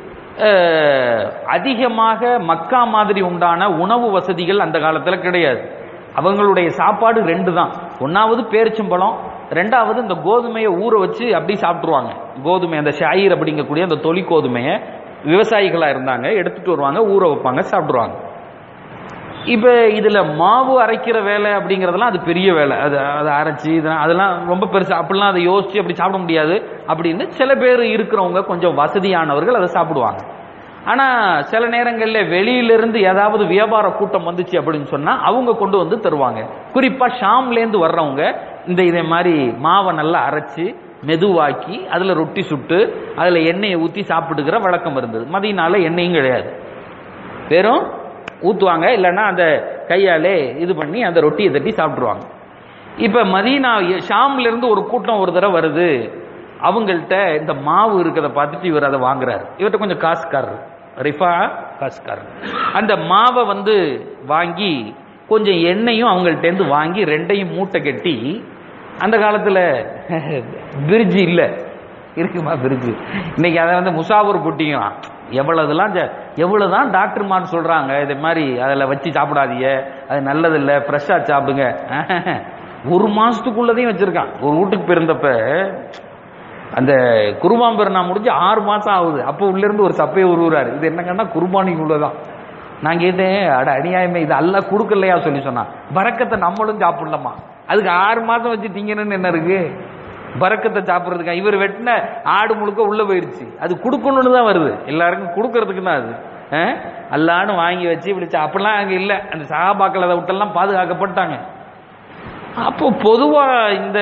அதிகமாக மக்கா மாதிரி உண்டான உணவு வசதிகள் அந்த காலத்தில் கிடையாது. அவங்களுடைய சாப்பாடு ரெண்டு தான். ஒன்னாவது பேரிச்சம்பழம், ரெண்டாவது இந்த கோதுமையை ஊற வச்சு அப்படி சாப்பிட்டுருவாங்க. கோதுமை அந்த ஷாயிர் அப்படிங்கக்கூடிய அந்த தொலி கோதுமையை விவசாயிகளா இருந்தாங்க, எடுத்துட்டு வருவாங்க, ஊற வைப்பாங்க, சாப்பிடுவாங்க. இப்ப இதுல மாவு அரைக்கிற வேலை அப்படிங்கறதெல்லாம் அது பெரிய வேலை. அது அதை அரைச்சி அதெல்லாம் ரொம்ப பெருசு, அப்படிலாம் அதை யோசிச்சு அப்படி சாப்பிட முடியாது அப்படின்னு சில பேர் இருக்கிறவங்க, கொஞ்சம் வசதியானவர்கள் அதை சாப்பிடுவாங்க. ஆனா சில நேரங்கள்ல வெளியிலிருந்து ஏதாவது வியாபார கூட்டம் வந்துச்சு அப்படின்னு சொன்னா அவங்க கொண்டு வந்து தருவாங்க. குறிப்பா ஷாம்ல இருந்து வர்றவங்க இந்த இதே மாதிரி மாவை நல்லா அரைச்சு மெதுவாக்கி அதுல ரொட்டி சுட்டு அதுல எண்ணெயை ஊத்தி சாப்பிடுகிற வழக்கம் இருந்தது. மதியனால எண்ணெயும் கிடையாது, வெறும் ஊத்துவாங்க, இல்லைன்னா அந்த கையாலே இது பண்ணி அந்த ரொட்டியை தட்டி சாப்பிட்டுருவாங்க. இப்ப மதீனா ஷாம்ல இருந்து ஒரு கூட்டம் ஒரு தடவை வருது, அவங்கள்ட்ட இந்த மாவு இருக்கிறத பார்த்துட்டு இவர் அதை வாங்குறாரு. இவர்கிட்ட கொஞ்சம் காசுக்காரர், ரிஃபா காசுக்காரர். அந்த மாவை வந்து வாங்கி கொஞ்சம் எண்ணெயும் அவங்கள்ட்ட இருந்து வாங்கி ரெண்டையும் மூட்டை கட்டி, அந்த காலத்துல பிரிட்ஜ் இல்ல, இருக்குமா பிரிட்ஜ், இன்னைக்கு அதை வந்து முசாபர் போட்டிக்கலாம். எவ்வளவுலாம் எவ்வளவுதான் டாக்டர்மார் சொல்றாங்க இதே மாதிரி அதில் வச்சு சாப்பிடாதீங்க, அது நல்லதில்லை, ஃப்ரெஷ்ஷா சாப்பிடுங்க. ஒரு மாசத்துக்குள்ளதையும் வச்சிருக்கான். ஒரு வீட்டுக்கு பிறந்தப்ப அந்த குர்பான் பெருநா முடிஞ்சு ஆறு மாசம் ஆகுது, அப்போ உள்ள இருந்து ஒரு சப்பையை உருவுறாரு. இது என்னங்கன்னா குர்பானிக்கு உள்ளதான். நான் கேட்டேன், அட அநியாயமே, இது அல்லாஹ் கொடுக்கலையா சொல்லி சொன்னா, பரக்கத்தை நம்மளும் சாப்பிடலாமா? அதுக்கு ஆறு மாசம் வச்சு திங்கணும்னு என்ன இருக்கு? பரக்கத்தை சாப்பிட்றதுக்கா? இவர் வெட்டின ஆடு முழுக்க உள்ள போயிருச்சு, அது கொடுக்கணும்னு தான் வருது, எல்லாருக்கும் கொடுக்கறதுக்கு தான் அது. அல்லான்னு வாங்கி வச்சு இப்படி அப்படிலாம் அங்கே இல்லை. அந்த சஹாபாக்கள் அதை விட்டெல்லாம் பாதுகாக்கப்பட்டாங்க. அப்போ பொதுவா இந்த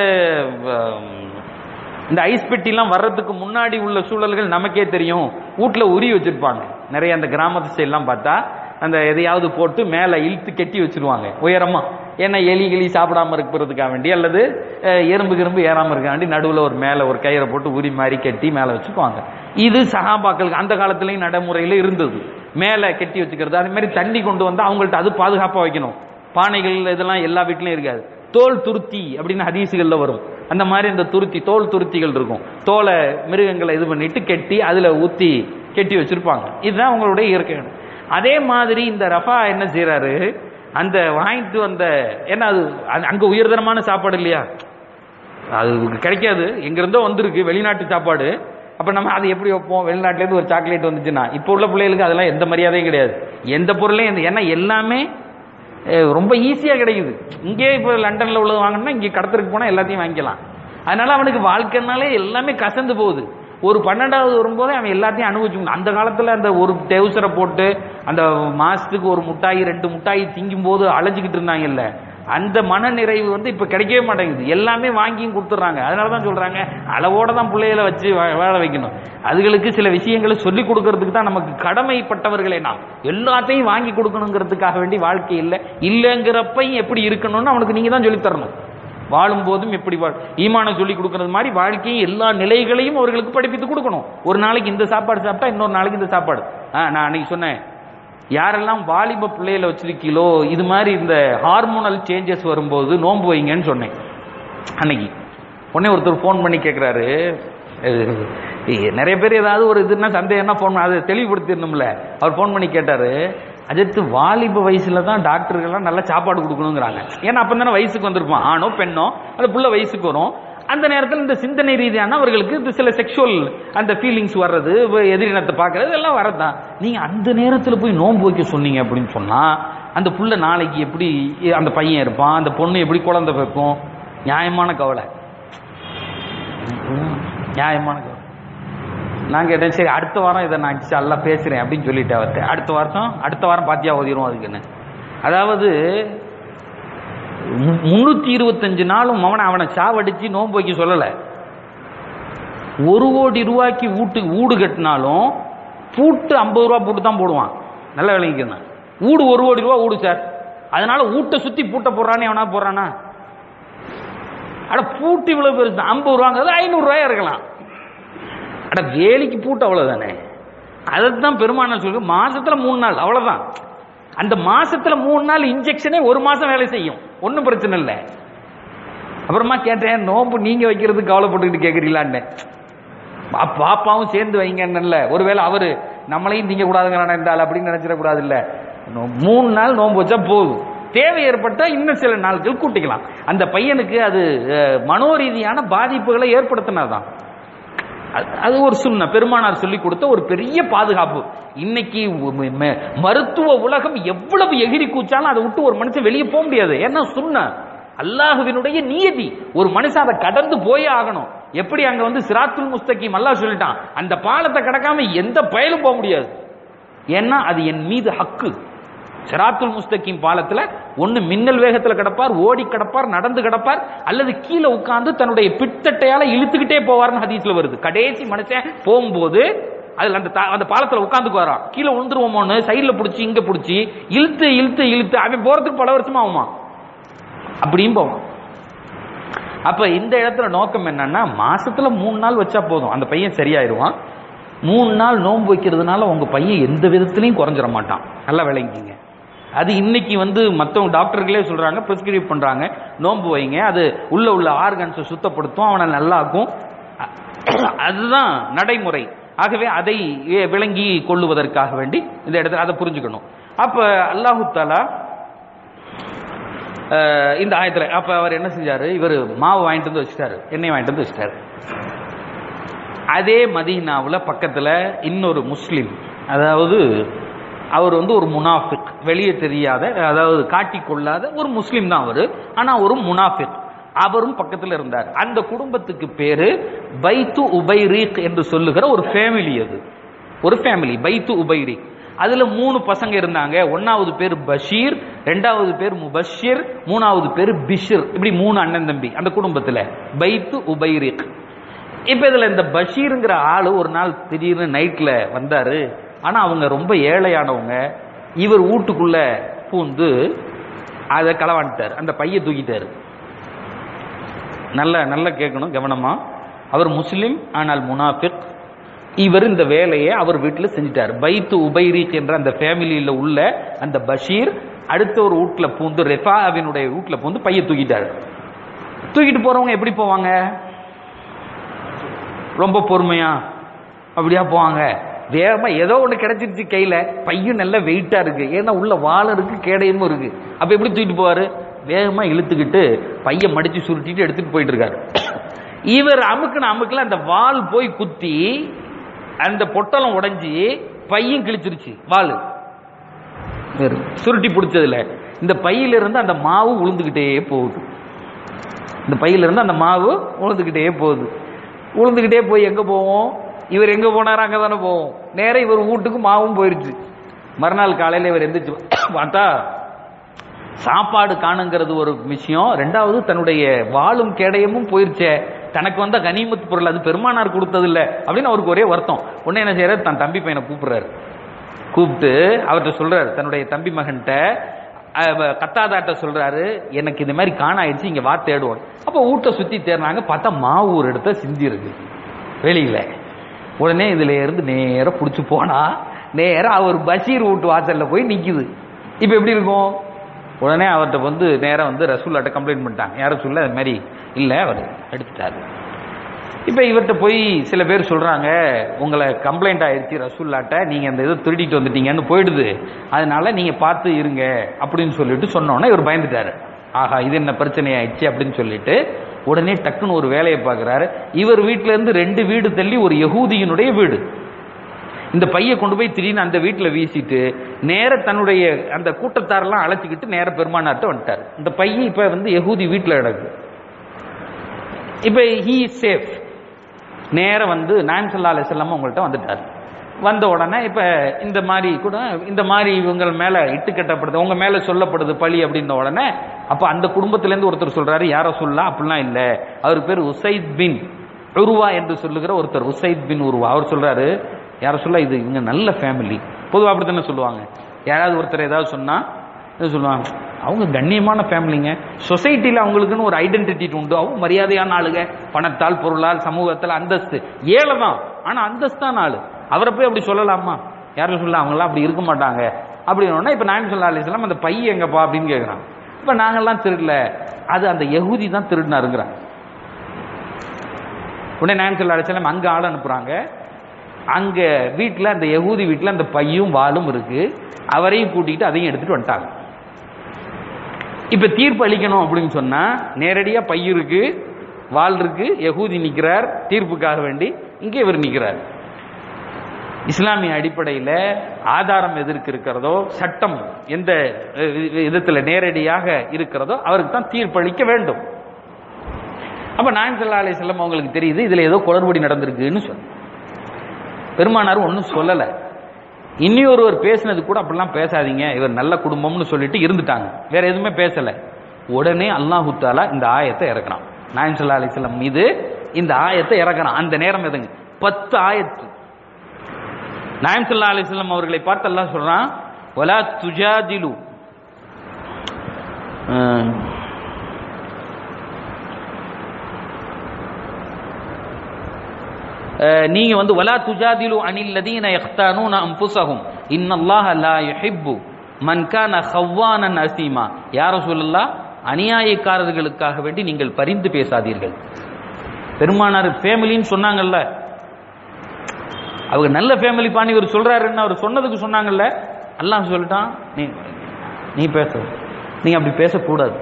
இந்த ஐஸ் பெட்டிலாம் வர்றதுக்கு முன்னாடி உள்ள சூழல்கள் நமக்கே தெரியும். வீட்டில் உரி வச்சிருப்பாங்க நிறைய. அந்த கிராமத்து சைட்லாம் பார்த்தா அந்த எதையாவது போட்டு மேலே இழுத்து கெட்டி வச்சிருவாங்க உயரமா. ஏன்னா எலி கிளி சாப்பிடாம இருக்கிறதுக்காக வேண்டி, அல்லது எறும்பு கிரும்பு ஏறாம இருக்க வேண்டி நடுவில் ஒரு மேலே ஒரு கயிறை போட்டு உரி மாதிரி கெட்டி மேலே வச்சுக்குவாங்க. இது சஹாபாக்களுக்கு அந்த காலத்துலேயும் நடைமுறையில் இருந்தது, மேலே கெட்டி வச்சுக்கிறது. அதே மாதிரி தண்ணி கொண்டு வந்தால் அவங்கள்ட்ட அது பாதுகாப்பாக வைக்கணும். பானைகள் இதெல்லாம் எல்லா வீட்லையும் இருக்காது. தோல் துருத்தி அப்படின்னு ஹதீசுகளில் வரும். அந்த மாதிரி இந்த துருத்தி தோல் துருத்திகள் இருக்கும், தோலை மிருகங்களை இது பண்ணிட்டு கெட்டி அதுல ஊத்தி கெட்டி வச்சிருப்பாங்க. இதுதான் உங்களுடைய இயற்கை. அதே மாதிரி இந்த ரஃபா என்ன செய்யறாரு, அந்த வாங்கிட்டு வந்த, ஏன்னா அது அங்க உயர்தரமான சாப்பாடு இல்லையா, அது கிடைக்காது, எங்க இருந்தோ வந்திருக்கு வெளிநாட்டு சாப்பாடு. அப்ப நம்ம அதை எப்படி வைப்போம், வெளிநாட்டுல இருந்து ஒரு சாக்லேட் வந்துச்சுன்னா, இப்ப உள்ள பிள்ளைகளுக்கு அதெல்லாம் எந்த மரியாதையும் கிடையாது, எந்த பொருளையும், ஏன்னா எல்லாமே ரொம்ப ஈஸியா கிடைக்குது. இங்கே இப்ப லண்டன்ல உள்ளது வாங்கணும்னா இங்கே கடத்தருக்கு போனா எல்லாத்தையும் வாங்கிக்கலாம். அதனால அவனுக்கு வாழ்க்கைனாலே எல்லாமே கசந்து போகுது. ஒரு பன்னெண்டாவது வரும்போதே அவன் எல்லாத்தையும் அனுபவிச்சு, அந்த காலத்துல அந்த ஒரு டெவுசரை போட்டு அந்த மாசத்துக்கு ஒரு முட்டாய் ரெண்டு முட்டாய் திங்கும் போது அழைச்சிக்கிட்டு இருந்தாங்கல்ல, அந்த மன நிறைவு வந்து இப்ப கிடைக்கவே மாட்டேங்குது. எல்லாமே வாங்கியும் கொடுத்துட்றாங்க. அதனாலதான் சொல்றாங்க அளவோட தான் பிள்ளைகளை வச்சு வாழ வைக்கணும். அதுகளுக்கு சில விஷயங்களை சொல்லிக் கொடுக்கறதுக்கு தான் நமக்கு கடமைப்பட்டவர்களே. நாம் எல்லாத்தையும் வாங்கி கொடுக்கணுங்கிறதுக்காக வேண்டி வாழ்க்கை இல்லை, இல்லைங்கிறப்பையும் எப்படி இருக்கணும்னு அவனுக்கு நீங்க தான் சொல்லித் தரணும். வாழும் போதும் எப்படி ஈமானை சொல்லி கொடுக்கறது மாதிரி வாழ்க்கையும் எல்லா நிலைகளையும் அவர்களுக்கு படிப்பித்து கொடுக்கணும். ஒரு நாளைக்கு இந்த சாப்பாடு சாப்பிட்டா இன்னொரு நாளைக்கு இந்த சாப்பாடு. நான் அன்னைக்கு சொன்னேன், யாரெல்லாம் வாலிப பிள்ளைகளை வச்சிருக்கீங்களோ இது மாதிரி இந்த ஹார்மோனல் சேஞ்சஸ் வரும்போது நோன்பு வைங்கன்னு சொன்னேன் அன்னைக்கு. உடனே ஒருத்தர் போன் பண்ணி கேட்கிறாரு, நிறைய பேர் ஏதாவது ஒரு இதுன்னா சந்தேகம்னா போன் அதை தெளிவுபடுத்திடணும்ல. அவர் போன் பண்ணி கேட்டாரு, அஜித்து வாலிப வயசுல தான் டாக்டர்கள்லாம் நல்லா சாப்பாடு கொடுக்கணுங்கிறாங்க. ஏன்னா அப்ப தானே வயசுக்கு வந்திருப்பான், ஆணோ பெண்ணோ அந்த புள்ள வயசுக்கு வரும். அந்த நேரத்தில் இந்த சிந்தனை ரீதியான அவர்களுக்கு இந்த சில செக்ஷுவல் அந்த ஃபீலிங்ஸ் வர்றது, எதிரினத்தை பார்க்கறது எல்லாம் வரதான். நீங்க அந்த நேரத்தில் போய் நோன்பு வைக்க சொன்னீங்க அப்படின்னு சொன்னா அந்த புள்ள நாளைக்கு எப்படி அந்த பையன் இருப்பான், அந்த பொண்ணு எப்படி குழந்தை வைக்கும்? நியாயமான கவலை, நியாயமான கவலை. நான் கேட்டேன், சரி அடுத்த வாரம் இதை நான் எல்லாம் பேசுறேன் அப்படின்னு சொல்லிட்டு அவர்கிட்ட, அடுத்த வாரம் அடுத்த வாரம் பாத்தியா ஓதிரும். அதுக்கு என்ன, அதாவது முன்னூத்தி இருபத்தஞ்சு நாளும் அவனை அவனை சாவடிச்சு நோன்பு வைக்க சொல்லல. ஒரு கோடி ரூபாய்க்கு வீட்டு வீடு கட்டினாலும் பூட்டு ஐம்பது ரூபா பூட்டு தான் போடுவான். நல்ல விளங்கிக்கணும், வீடு ஒரு கோடி ரூபா வீடு சார், அதனால வீட்டை சுத்தி பூட்ட போடுறானே அவனா போடுறானா? அட பூட்டு இவ்வளவு பெருசு, ஐம்பது ரூபாங்கிறது ஐநூறு ரூபாயா இருக்கலாம். அட வேலிக்கு பூட்டு அவ்வளவுதானே. அதைத்தான் பெருமானார் சொல்லு, மாசத்துல மூணு நாள் அவ்வளவுதான். அந்த மாசத்துல மூணு நாள் இன்ஜெக்ஷனே ஒரு மாசம் வேலை செய்யும், ஒன்னும் பிரச்சனை இல்லை. அப்புறமா கேட்டேன், நோம்பு நீங்க வைக்கிறது கவலைப்பட்டுக்கிட்டு கேட்கறீங்களான்னு. பாப்பாவும் சேர்ந்து வைங்கன்னு. ஒருவேளை அவரு நம்மளையும் திங்க கூடாதுங்கிறான் என்றால் அப்படின்னு நினைச்சிடக்கூடாது. இல்ல, மூணு நாள் நோம்பு வச்சா போதும், தேவை ஏற்பட்டா இன்னும் சில நாட்கள் கூட்டிக்கலாம். அந்த பையனுக்கு அது மனோரீதியான பாதிப்புகளை ஏற்படுத்தினதான். அது ஒரு சுன்ன, பெருமானார் சொல்லி கொடுத்த ஒரு பெரிய பாதுகாப்பு. இன்னைக்கு மருத்துவ உலகம் எவ்வளவு எகிரி கூச்சாலும் அதை விட்டு ஒரு மனுஷன் வெளியே போக முடியாது. ஏன்னா சுன்ன அல்லாஹ்வினுடைய நியதி, ஒரு மனுஷன் அதை கடந்து போயே ஆகணும். எப்படி அங்க வந்து சிராத்துல் முஸ்தகீம் அல்லாஹ் சொல்லிட்டான், அந்த பாலத்தை கடக்காம எந்த பயலும் போக முடியாது. ஏன்னா அது என் மீது ஹக்கு. சிராத்துல் முஸ்தகீம் பாலத்துல ஒன்னு மின்னல் வேகத்துல கிடப்பார், ஓடி கிடப்பார், நடந்து கிடப்பார், அல்லது கீழே உட்கார்ந்து தன்னுடைய பித்தட்டையால இழுத்துக்கிட்டே போவார்னு ஹதீஸ்ல வருது. கடைசி மனுஷன் போகும்போது அதுல அந்த அந்த பாலத்துல உட்கார்ந்துக்கு வரான், கீழே விழுந்துருவோமோன்னு சைட்ல பிடிச்சி இங்க பிடிச்சி இழுத்து இழுத்து இழுத்து அவன் போறதுக்கு பல வருஷமா ஆகுமா, அப்படியும் போவான். அப்ப இந்த இடத்துல நோக்கம் என்னன்னா, மாசத்துல மூணு நாள் வச்சா போதும், அந்த பையன் சரியாயிருவான். மூணு நாள் நோன்பு வைக்கிறதுனால உங்க பையன் எந்த விதத்திலையும் குறைஞ்சிட மாட்டான். நல்லா விளங்கிங்க. அது இன்னைக்கு வந்து மற்றவங்க டாக்டர்களே சொல்றாங்க, பிரிஸ்கிரைப் பண்றாங்க, நோன்பு வைங்க, அது உள்ள உள்ள ஆர்கன்ஸை சுத்தப்படுத்தும், அவனை நல்லாக்கும். அதுதான் நடைமுறை. ஆகவே அதை விளங்கி கொள்ளுவதற்காக வேண்டி இந்த இடத்துல அதை புரிஞ்சுக்கணும். அப்ப அல்லாஹு தஆலா இந்த ஆயத்துல அப்ப அவர் என்ன செஞ்சாரு, இவர் மாவு வாங்கிட்டு வந்து வச்சுட்டாரு, எண்ணெய் வாங்கிட்டு வந்து வச்சுட்டாரு. அதே மதீனாவுல பக்கத்துல இன்னொரு முஸ்லிம், அதாவது அவர் வந்து ஒரு முனாஃபிக், வெளியே தெரியாத, அதாவது காட்டிக்கொள்ளாத ஒரு முஸ்லிம் தான் அவரு, ஆனா ஒரு முனாஃபிக், அவரும் பக்கத்தில் இருந்தார். அந்த குடும்பத்துக்கு பேரு பைத்து உபைரீக் என்று சொல்லுகிற ஒரு ஃபேமிலி. அது ஒரு ஃபேமிலி, பைத்து உபைரீக். அதுல மூணு பசங்க இருந்தாங்க. ஒன்னாவது பேர் பஷீர், ரெண்டாவது பேர் முபஷிர், மூணாவது பேர் பிஷிர். இப்படி மூணு அண்ணன் தம்பி அந்த குடும்பத்துல, பைத்து உபைரீக். இப்ப இதுல இந்த பஷீருங்கிற ஆளு ஒரு நாள் திடீர்னு நைட்ல வந்தாரு. ஆனா அவங்க ரொம்ப ஏழையானவங்க. இவர் வீட்டுக்குள்ள பூந்து அதை களவாண்டாரு, அந்த பைய தூக்கிட்டாரு. நல்ல நல்ல கேட்கணும் கவனமா. அவர் முஸ்லிம், ஆனால் முனாஃபிக். இவர் இந்த வேலையை அவர் வீட்டில் செஞ்சிட்டார். பைத்து உபைரீக் என்ற அந்த ஃபேமிலியில உள்ள அந்த பஷீர் அடுத்த ஒரு வீட்டுல பூந்து, ரெஃபாவினுடைய வீட்டுல பூந்து பைய தூக்கிட்டாரு. தூக்கிட்டு போறவங்க எப்படி போவாங்க? ரொம்ப பொறுமையா அப்படியா போவாங்க? வேகமா ஏதோ ஒண்ணு கிடைச்சிருச்சு கையில, பையும் நல்ல வெயிட்டா இருக்கு, ஏன்னா உள்ள வாழை இருக்கு, கேடயமும் இருக்கு. அப்ப எப்படி தூக்கிட்டு போவாரு? வேகமா இழுத்துக்கிட்டு பைய மடிச்சு சுருட்டிட்டு எடுத்துட்டு போயிட்டு இருக்காரு. இவர் அமுக்குன அமுக்குல அந்த வால் போய் குத்தி அந்த பொட்டலம் உடைஞ்சி பையும் கிழிச்சிருச்சு. வால் சுருட்டி பிடிச்சதுல இந்த பையில இருந்து அந்த மாவு உளுந்துகிட்டே போகுது. இந்த பையில இருந்து அந்த மாவு உளுந்துகிட்டே போகுது. உளுந்துகிட்டே போய் எங்க போவோம்? இவர் எங்க போனாரோ அங்கதானே போவோம். நேரம் இவர் வீட்டுக்கு மாவும் போயிருச்சு. மறுநாள் காலையில இவர் எந்திரிச்சு பார்த்தா சாப்பாடு காணுங்கிறது ஒரு விஷயம், ரெண்டாவது தன்னுடைய வாளும் கேடயமும் போயிருச்சே, தனக்கு வந்த கனிமத் பொருள் அது பெருமானார் கொடுத்தது இல்லை அப்படின்னு அவருக்கு ஒரே வருத்தம். உடனே என்ன செய்யறாரு? தன் தம்பி பையனை கூப்பிடுறாரு. கூப்பிட்டு அவர்கிட்ட சொல்றாரு, தன்னுடைய தம்பி மகன்கிட்ட கத்தாதாட்ட சொல்றாரு, எனக்கு இந்த மாதிரி காண ஆயிடுச்சு, இங்க வா தேடுவோம். அப்ப வீட்டை சுத்தி தேடினாங்க, பார்த்தா மாவு ஒரு இடத்த சிந்தி இருக்கு வெளியில. உடனே இதுல இருந்து நேரம் புடிச்சு போனா நேரம் அவர் பஷீர் வீட்டு வாசல்ல போய் நிக்குது. இப்ப எப்படி இருக்கும்? உடனே அவர்கிட்ட வந்து நேரம் வந்து ரசூல்லாட்ட கம்ப்ளைண்ட் பண்ணிட்டாங்க. யாரும் சொல்ல அது மாதிரி இல்லை, அவர் எடுத்துட்டாரு. இப்ப இவர்கிட்ட போய் சில பேர் சொல்றாங்க, உங்களை கம்ப்ளைண்ட் ஆயிடுச்சு ரசூல்லாட்ட, நீங்க அந்த இதை திருடிட்டு வந்துட்டீங்கன்னு போயிடுது, அதனால நீங்க பார்த்து இருங்க அப்படின்னு சொல்லிட்டு சொன்னோன்னா இவர் பயந்துட்டாரு. ஆஹா இது என்ன பிரச்சனை ஆயிடுச்சு அப்படின்னு சொல்லிட்டு உடனே டக்குன்னு ஒரு வேலையை பார்க்கிறாரு. இவர் வீட்டுல இருந்து ரெண்டு வீடு தள்ளி ஒரு யகூதியினுடைய வீடு. இந்த பையை கொண்டு போய் திடீர்னு அந்த வீட்டில் வீசிட்டு நேர தன்னுடைய அந்த கூட்டத்தாரெல்லாம் அழைச்சிக்கிட்டு நேர பெருமானார்ட்ட வந்துட்டார். இந்த பையன் இப்ப வந்து யகூதி வீட்டில் கிடக்கு. இப்ப ஹீ சேஃப். நேர வந்து நாயகம் ஸல்லல்லாஹு அலைஹி வஸல்லம் உங்கள்கிட்ட வந்துட்டார். வந்த உடனே இப்ப இந்த மாதிரி கூட இந்த மாதிரி இவங்க மேல இட்டு கட்டப்படுது, உங்க மேல சொல்லப்படுது பழி அப்படின்ன உடனே அப்ப அந்த குடும்பத்தில இருந்து ஒருத்தர் சொல்றாரு, யார சொல்லலாம் அப்படிலாம் இல்ல, அவர் பேர் உசைத் பின் உருவா என்று சொல்லுகிற ஒருத்தர், உசைத் பின் உருவா. அவர் சொல்றாரு, யார சொல்ல இது இவங்க நல்ல ஃபேமிலி. பொதுவாக அப்படித்தானே சொல்லுவாங்க. யாராவது ஒருத்தர் ஏதாவது சொன்னா சொல்லுவாங்க, அவங்க கண்ணியமான ஃபேமிலிங்க, சொசைட்டில அவங்களுக்குன்னு ஒரு ஐடென்டிட்டி உண்டு, அவங்க மரியாதையான ஆளுங்க, பணத்தால் பொருளால் சமூகத்தில் அந்தஸ்து, ஏழை தான் ஆனா அந்தஸ்தான ஆளு, அவரை போய் அப்படி சொல்லலாமா? யாரும் சொல்ல அவங்களாம் அப்படி இருக்க மாட்டாங்க அப்படின்னு. இப்ப நாயகம் ஸல்லல்லாஹு அலைஹி வஸல்லம் அந்த பையன் எங்கப்பா அப்படின்னு கேட்கிறான். இப்ப நாங்கெல்லாம் திருடல, அது அந்த யகூதி தான் திருடினாருங்கிறாங்க. உடனே நாயகம் ஸல்லல்லாஹு அலைஹி வஸல்லம் அங்க ஆள் அனுப்புறாங்க. அங்க வீட்டுல அந்த யகூதி வீட்டுல அந்த பையும் வாளும் இருக்கு, அவரையும் கூட்டிட்டு அதையும் எடுத்துட்டு வந்துட்டாங்க. இப்ப தீர்ப்பு அளிக்கணும் அப்படின்னு சொன்னா நேரடியா பை இருக்கு, வாள் இருக்கு, யகூதி நிக்கிறார் தீர்ப்புக்காக வேண்டி, இங்கே இவர் நிக்கிறார். இஸ்லாமிய அடிப்படையில் ஆதாரம் எதற்கு இருக்கிறதோ, சட்டம் எந்த விதத்தில் நேரடியாக இருக்கிறதோ அவருக்கு தான் தீர்ப்பளிக்க வேண்டும். அப்ப நாயகம் ஸல்லல்லாஹு அலைஹி வஸல்லம் அவங்களுக்கு தெரியுது இதுல ஏதோ குளறுபடி நடந்திருக்குன்னு சொல்லி பெருமானார் ஒன்றும் சொல்லலை. இன்னொருவர் பேசினது கூட அப்படிலாம் பேசாதீங்க, இவர் நல்ல குடும்பம்னு சொல்லிட்டு இருந்துட்டாங்க, வேற எதுவுமே பேசல. உடனே அல்லாஹு தஆலா இந்த ஆயத்தை இறக்குறான். நாயகம் ஸல்லல்லாஹு அலைஹி வஸல்லம் மீது இந்த ஆயத்தை இறக்குறான். அந்த நேரம் எதுங்க? பத்து ஆயத்து. நாயகம் ஸல்லல்லாஹு அலைஹி வஸல்லம் அவர்களை பார்த்து அல்லாஹ் சொல்றான், வலா துஜாதிலு, நீங்க வந்து வலா துஜாதிலு அனில் லதீன யக்தானூன அன்ஃபுஸஹும் இன்னல்லாஹ லா யுஹிப்பு மன் கான ஹவ்வானன் அஸீமா. யா ரசூலல்லாஹ், அநியாயக்காரர்களுக்காக வேண்டி நீங்கள் பரிந்து பேசாதீர்கள். பெருமானார் ஃபேமிலின்னு சொன்னாங்கல்ல, அவங்க நல்ல ஃபேமிலி பாணி இவர் சொல்றாருன்னு அவர் சொன்னதுக்கு சொன்னாங்கல்ல, அல்லாஹ் சொல்லிட்டான் நீ நீ பேச, நீங்க அப்படி பேசக்கூடாது.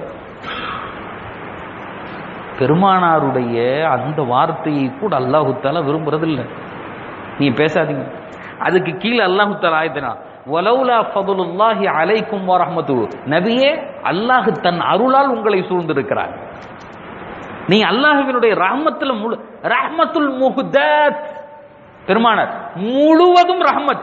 பெருமானாருடைய அந்த வார்த்தையை கூட அல்லாஹு தஆலா விரும்புறதில்லை. நீ பேசாதீங்க. அதுக்கு கீழே அல்லாஹு தஆலா ஆயத்தினா வலௌலா ஃபதுலுல்லாஹி அலைக்கும் வ ரஹ்மத்துஹு, நபியே அல்லாஹ் தன் அருளால் உங்களை சூழ்ந்திருக்கிறார். நீ அல்லாஹ்வினுடைய ரஹ்மத்துல முழு ரஹ்மத்துல் முஹ்தத், பெருமானார் முழுவதும் ரஹ்மத்.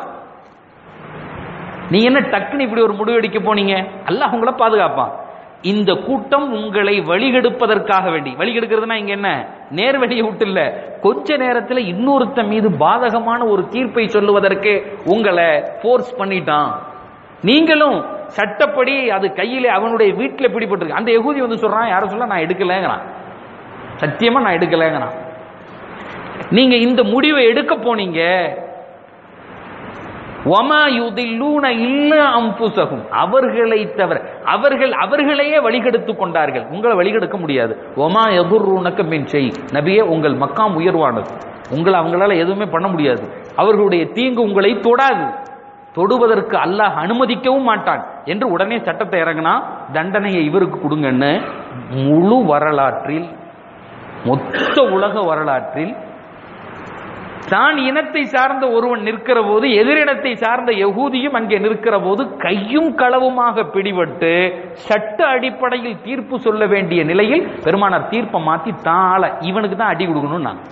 நீ என்ன டக்குன்னு இப்படி ஒரு முடிவு எடுக்க போனீங்க? அல்லாஹ் உங்களை பாதுகாப்பான். இந்த கூட்டம் உங்களை வழிகெடுப்பதற்காக வேண்டி, வழிகெடுக்கிறதுனா இங்க என்ன, நேர் வழியை விட்டு இல்ல, கொஞ்ச நேரத்தில் இன்னொருத்த மீது பாதகமான ஒரு தீர்ப்பை சொல்லுவதற்கு உங்களை போர்ஸ் பண்ணிட்டான். நீங்களும் சட்டப்படி அது கையிலே அவனுடைய வீட்டில் பிடிபட்டிருக்கு. அந்த யகூதி வந்து சொல்றான், யாரும் சொல்ல நான் எடுக்கலங்கிறான், சத்தியமா நான் எடுக்கலங்கிறான். நீங்க இந்த முடிவை எடுக்க போனீங்க, வமா யுதில்லூன இல்லா அன்ஃபுஸஹும், அவர்களை தவிர அவர்கள் அவர்களையே வழிகெடுத்துக் கொண்டார்கள், உங்களை வழிகெடுக்க முடியாது. வமா யதுர்ரூனக மின் ஷை, நபியே உங்கள் மக்காம் உயர்வானது, உங்களை அவங்களால எதுவுமே பண்ண முடியாது, அவர்களுடைய தீங்கு உங்களை தொடாது, தொடுவதற்கு அல்லாஹ் அனுமதிக்கவும் மாட்டான் என்று உடனே சட்டத்தை இறங்கினா தண்டனையை இவருக்கு கொடுங்கன்னு முழு வரலாற்றில், மொத்த உலக வரலாற்றில் தான் இனத்தை சார்ந்த ஒருவன் நிற்கிற போது எதிரினத்தை சார்ந்த யகூதியும் அங்கே நிற்கிற போது கையும் களவுமாக பிடிபட்டு சட்ட அடிப்படையில் தீர்ப்பு சொல்ல வேண்டிய நிலையில் பெருமானார் தீர்ப்பை மாத்தி தாள இவனுக்கு தான் அடி கொடுக்கணும். நான்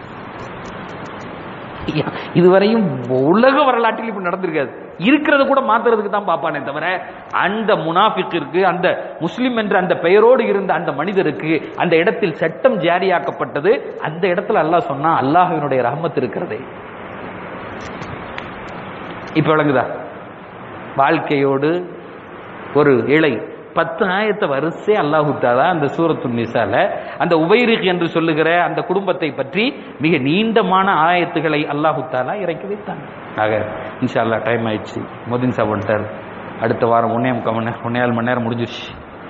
இதுவரையும் உலக வரலாற்றில் இப்படி நடந்திருக்காது. இருக்கிறத கூட மாத்துறதுக்கு தான் பாப்பானே தவிர அந்த முனாஃபிக்கிற்கு, அந்த முஸ்லிம் என்ற அந்த பெயரோடு இருந்த அந்த மனிதருக்கு அந்த இடத்தில் சட்டம் ஜாரியாக்கப்பட்டது. அந்த இடத்துல அல்லாஹ் சொன்னா அல்லாஹ்வினுடைய ரஹ்மத் இருக்கிறதே. இப்ப விளங்குதா? வாழ்க்கையோடு ஒரு இலை பத்து ஆயத்தை வரிசை அல்லாஹு தஆலா அந்த சூரத்துன் நிசால அந்த உபைரிக் என்று சொல்லுகிற அந்த குடும்பத்தை பற்றி மிக நீண்டமான ஆயத்துகளை அல்லாஹு தஆலா இறக்கி வைத்தாங்க. ஆக இன்ஷா அல்லாஹ் டைம் ஆயிடுச்சு. மோதின் சாப் வந்துட்டார். அடுத்த வாரம் ஒன்னே முக்கால் மணி நேரம் ஒன்னே மணி நேரம் முடிஞ்சிருச்சு.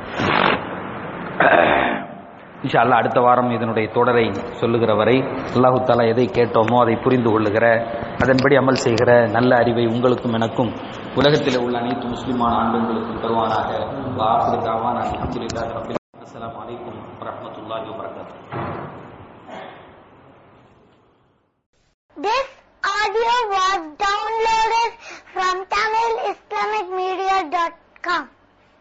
இன்ஷா அல்லாஹ் அடுத்த வாரம் இதனுடைய தொடரை சொல்லுகிற வரை அல்லாஹு தஆலா எதை கேட்டோமோ அதை புரிந்து கொள்ளுகிற, அதன்படி அமல் செய்கிற நல்ல அறிவை உங்களுக்கும் எனக்கும் உலகத்தில் உள்ள அனைத்து முஸ்லிமான ஆண்களுக்கும் தருவானாக. அஸ்ஸலாமு அலைக்கும் வரஹ்மத்துல்லாஹி வபரகாத்துஹு. This audio was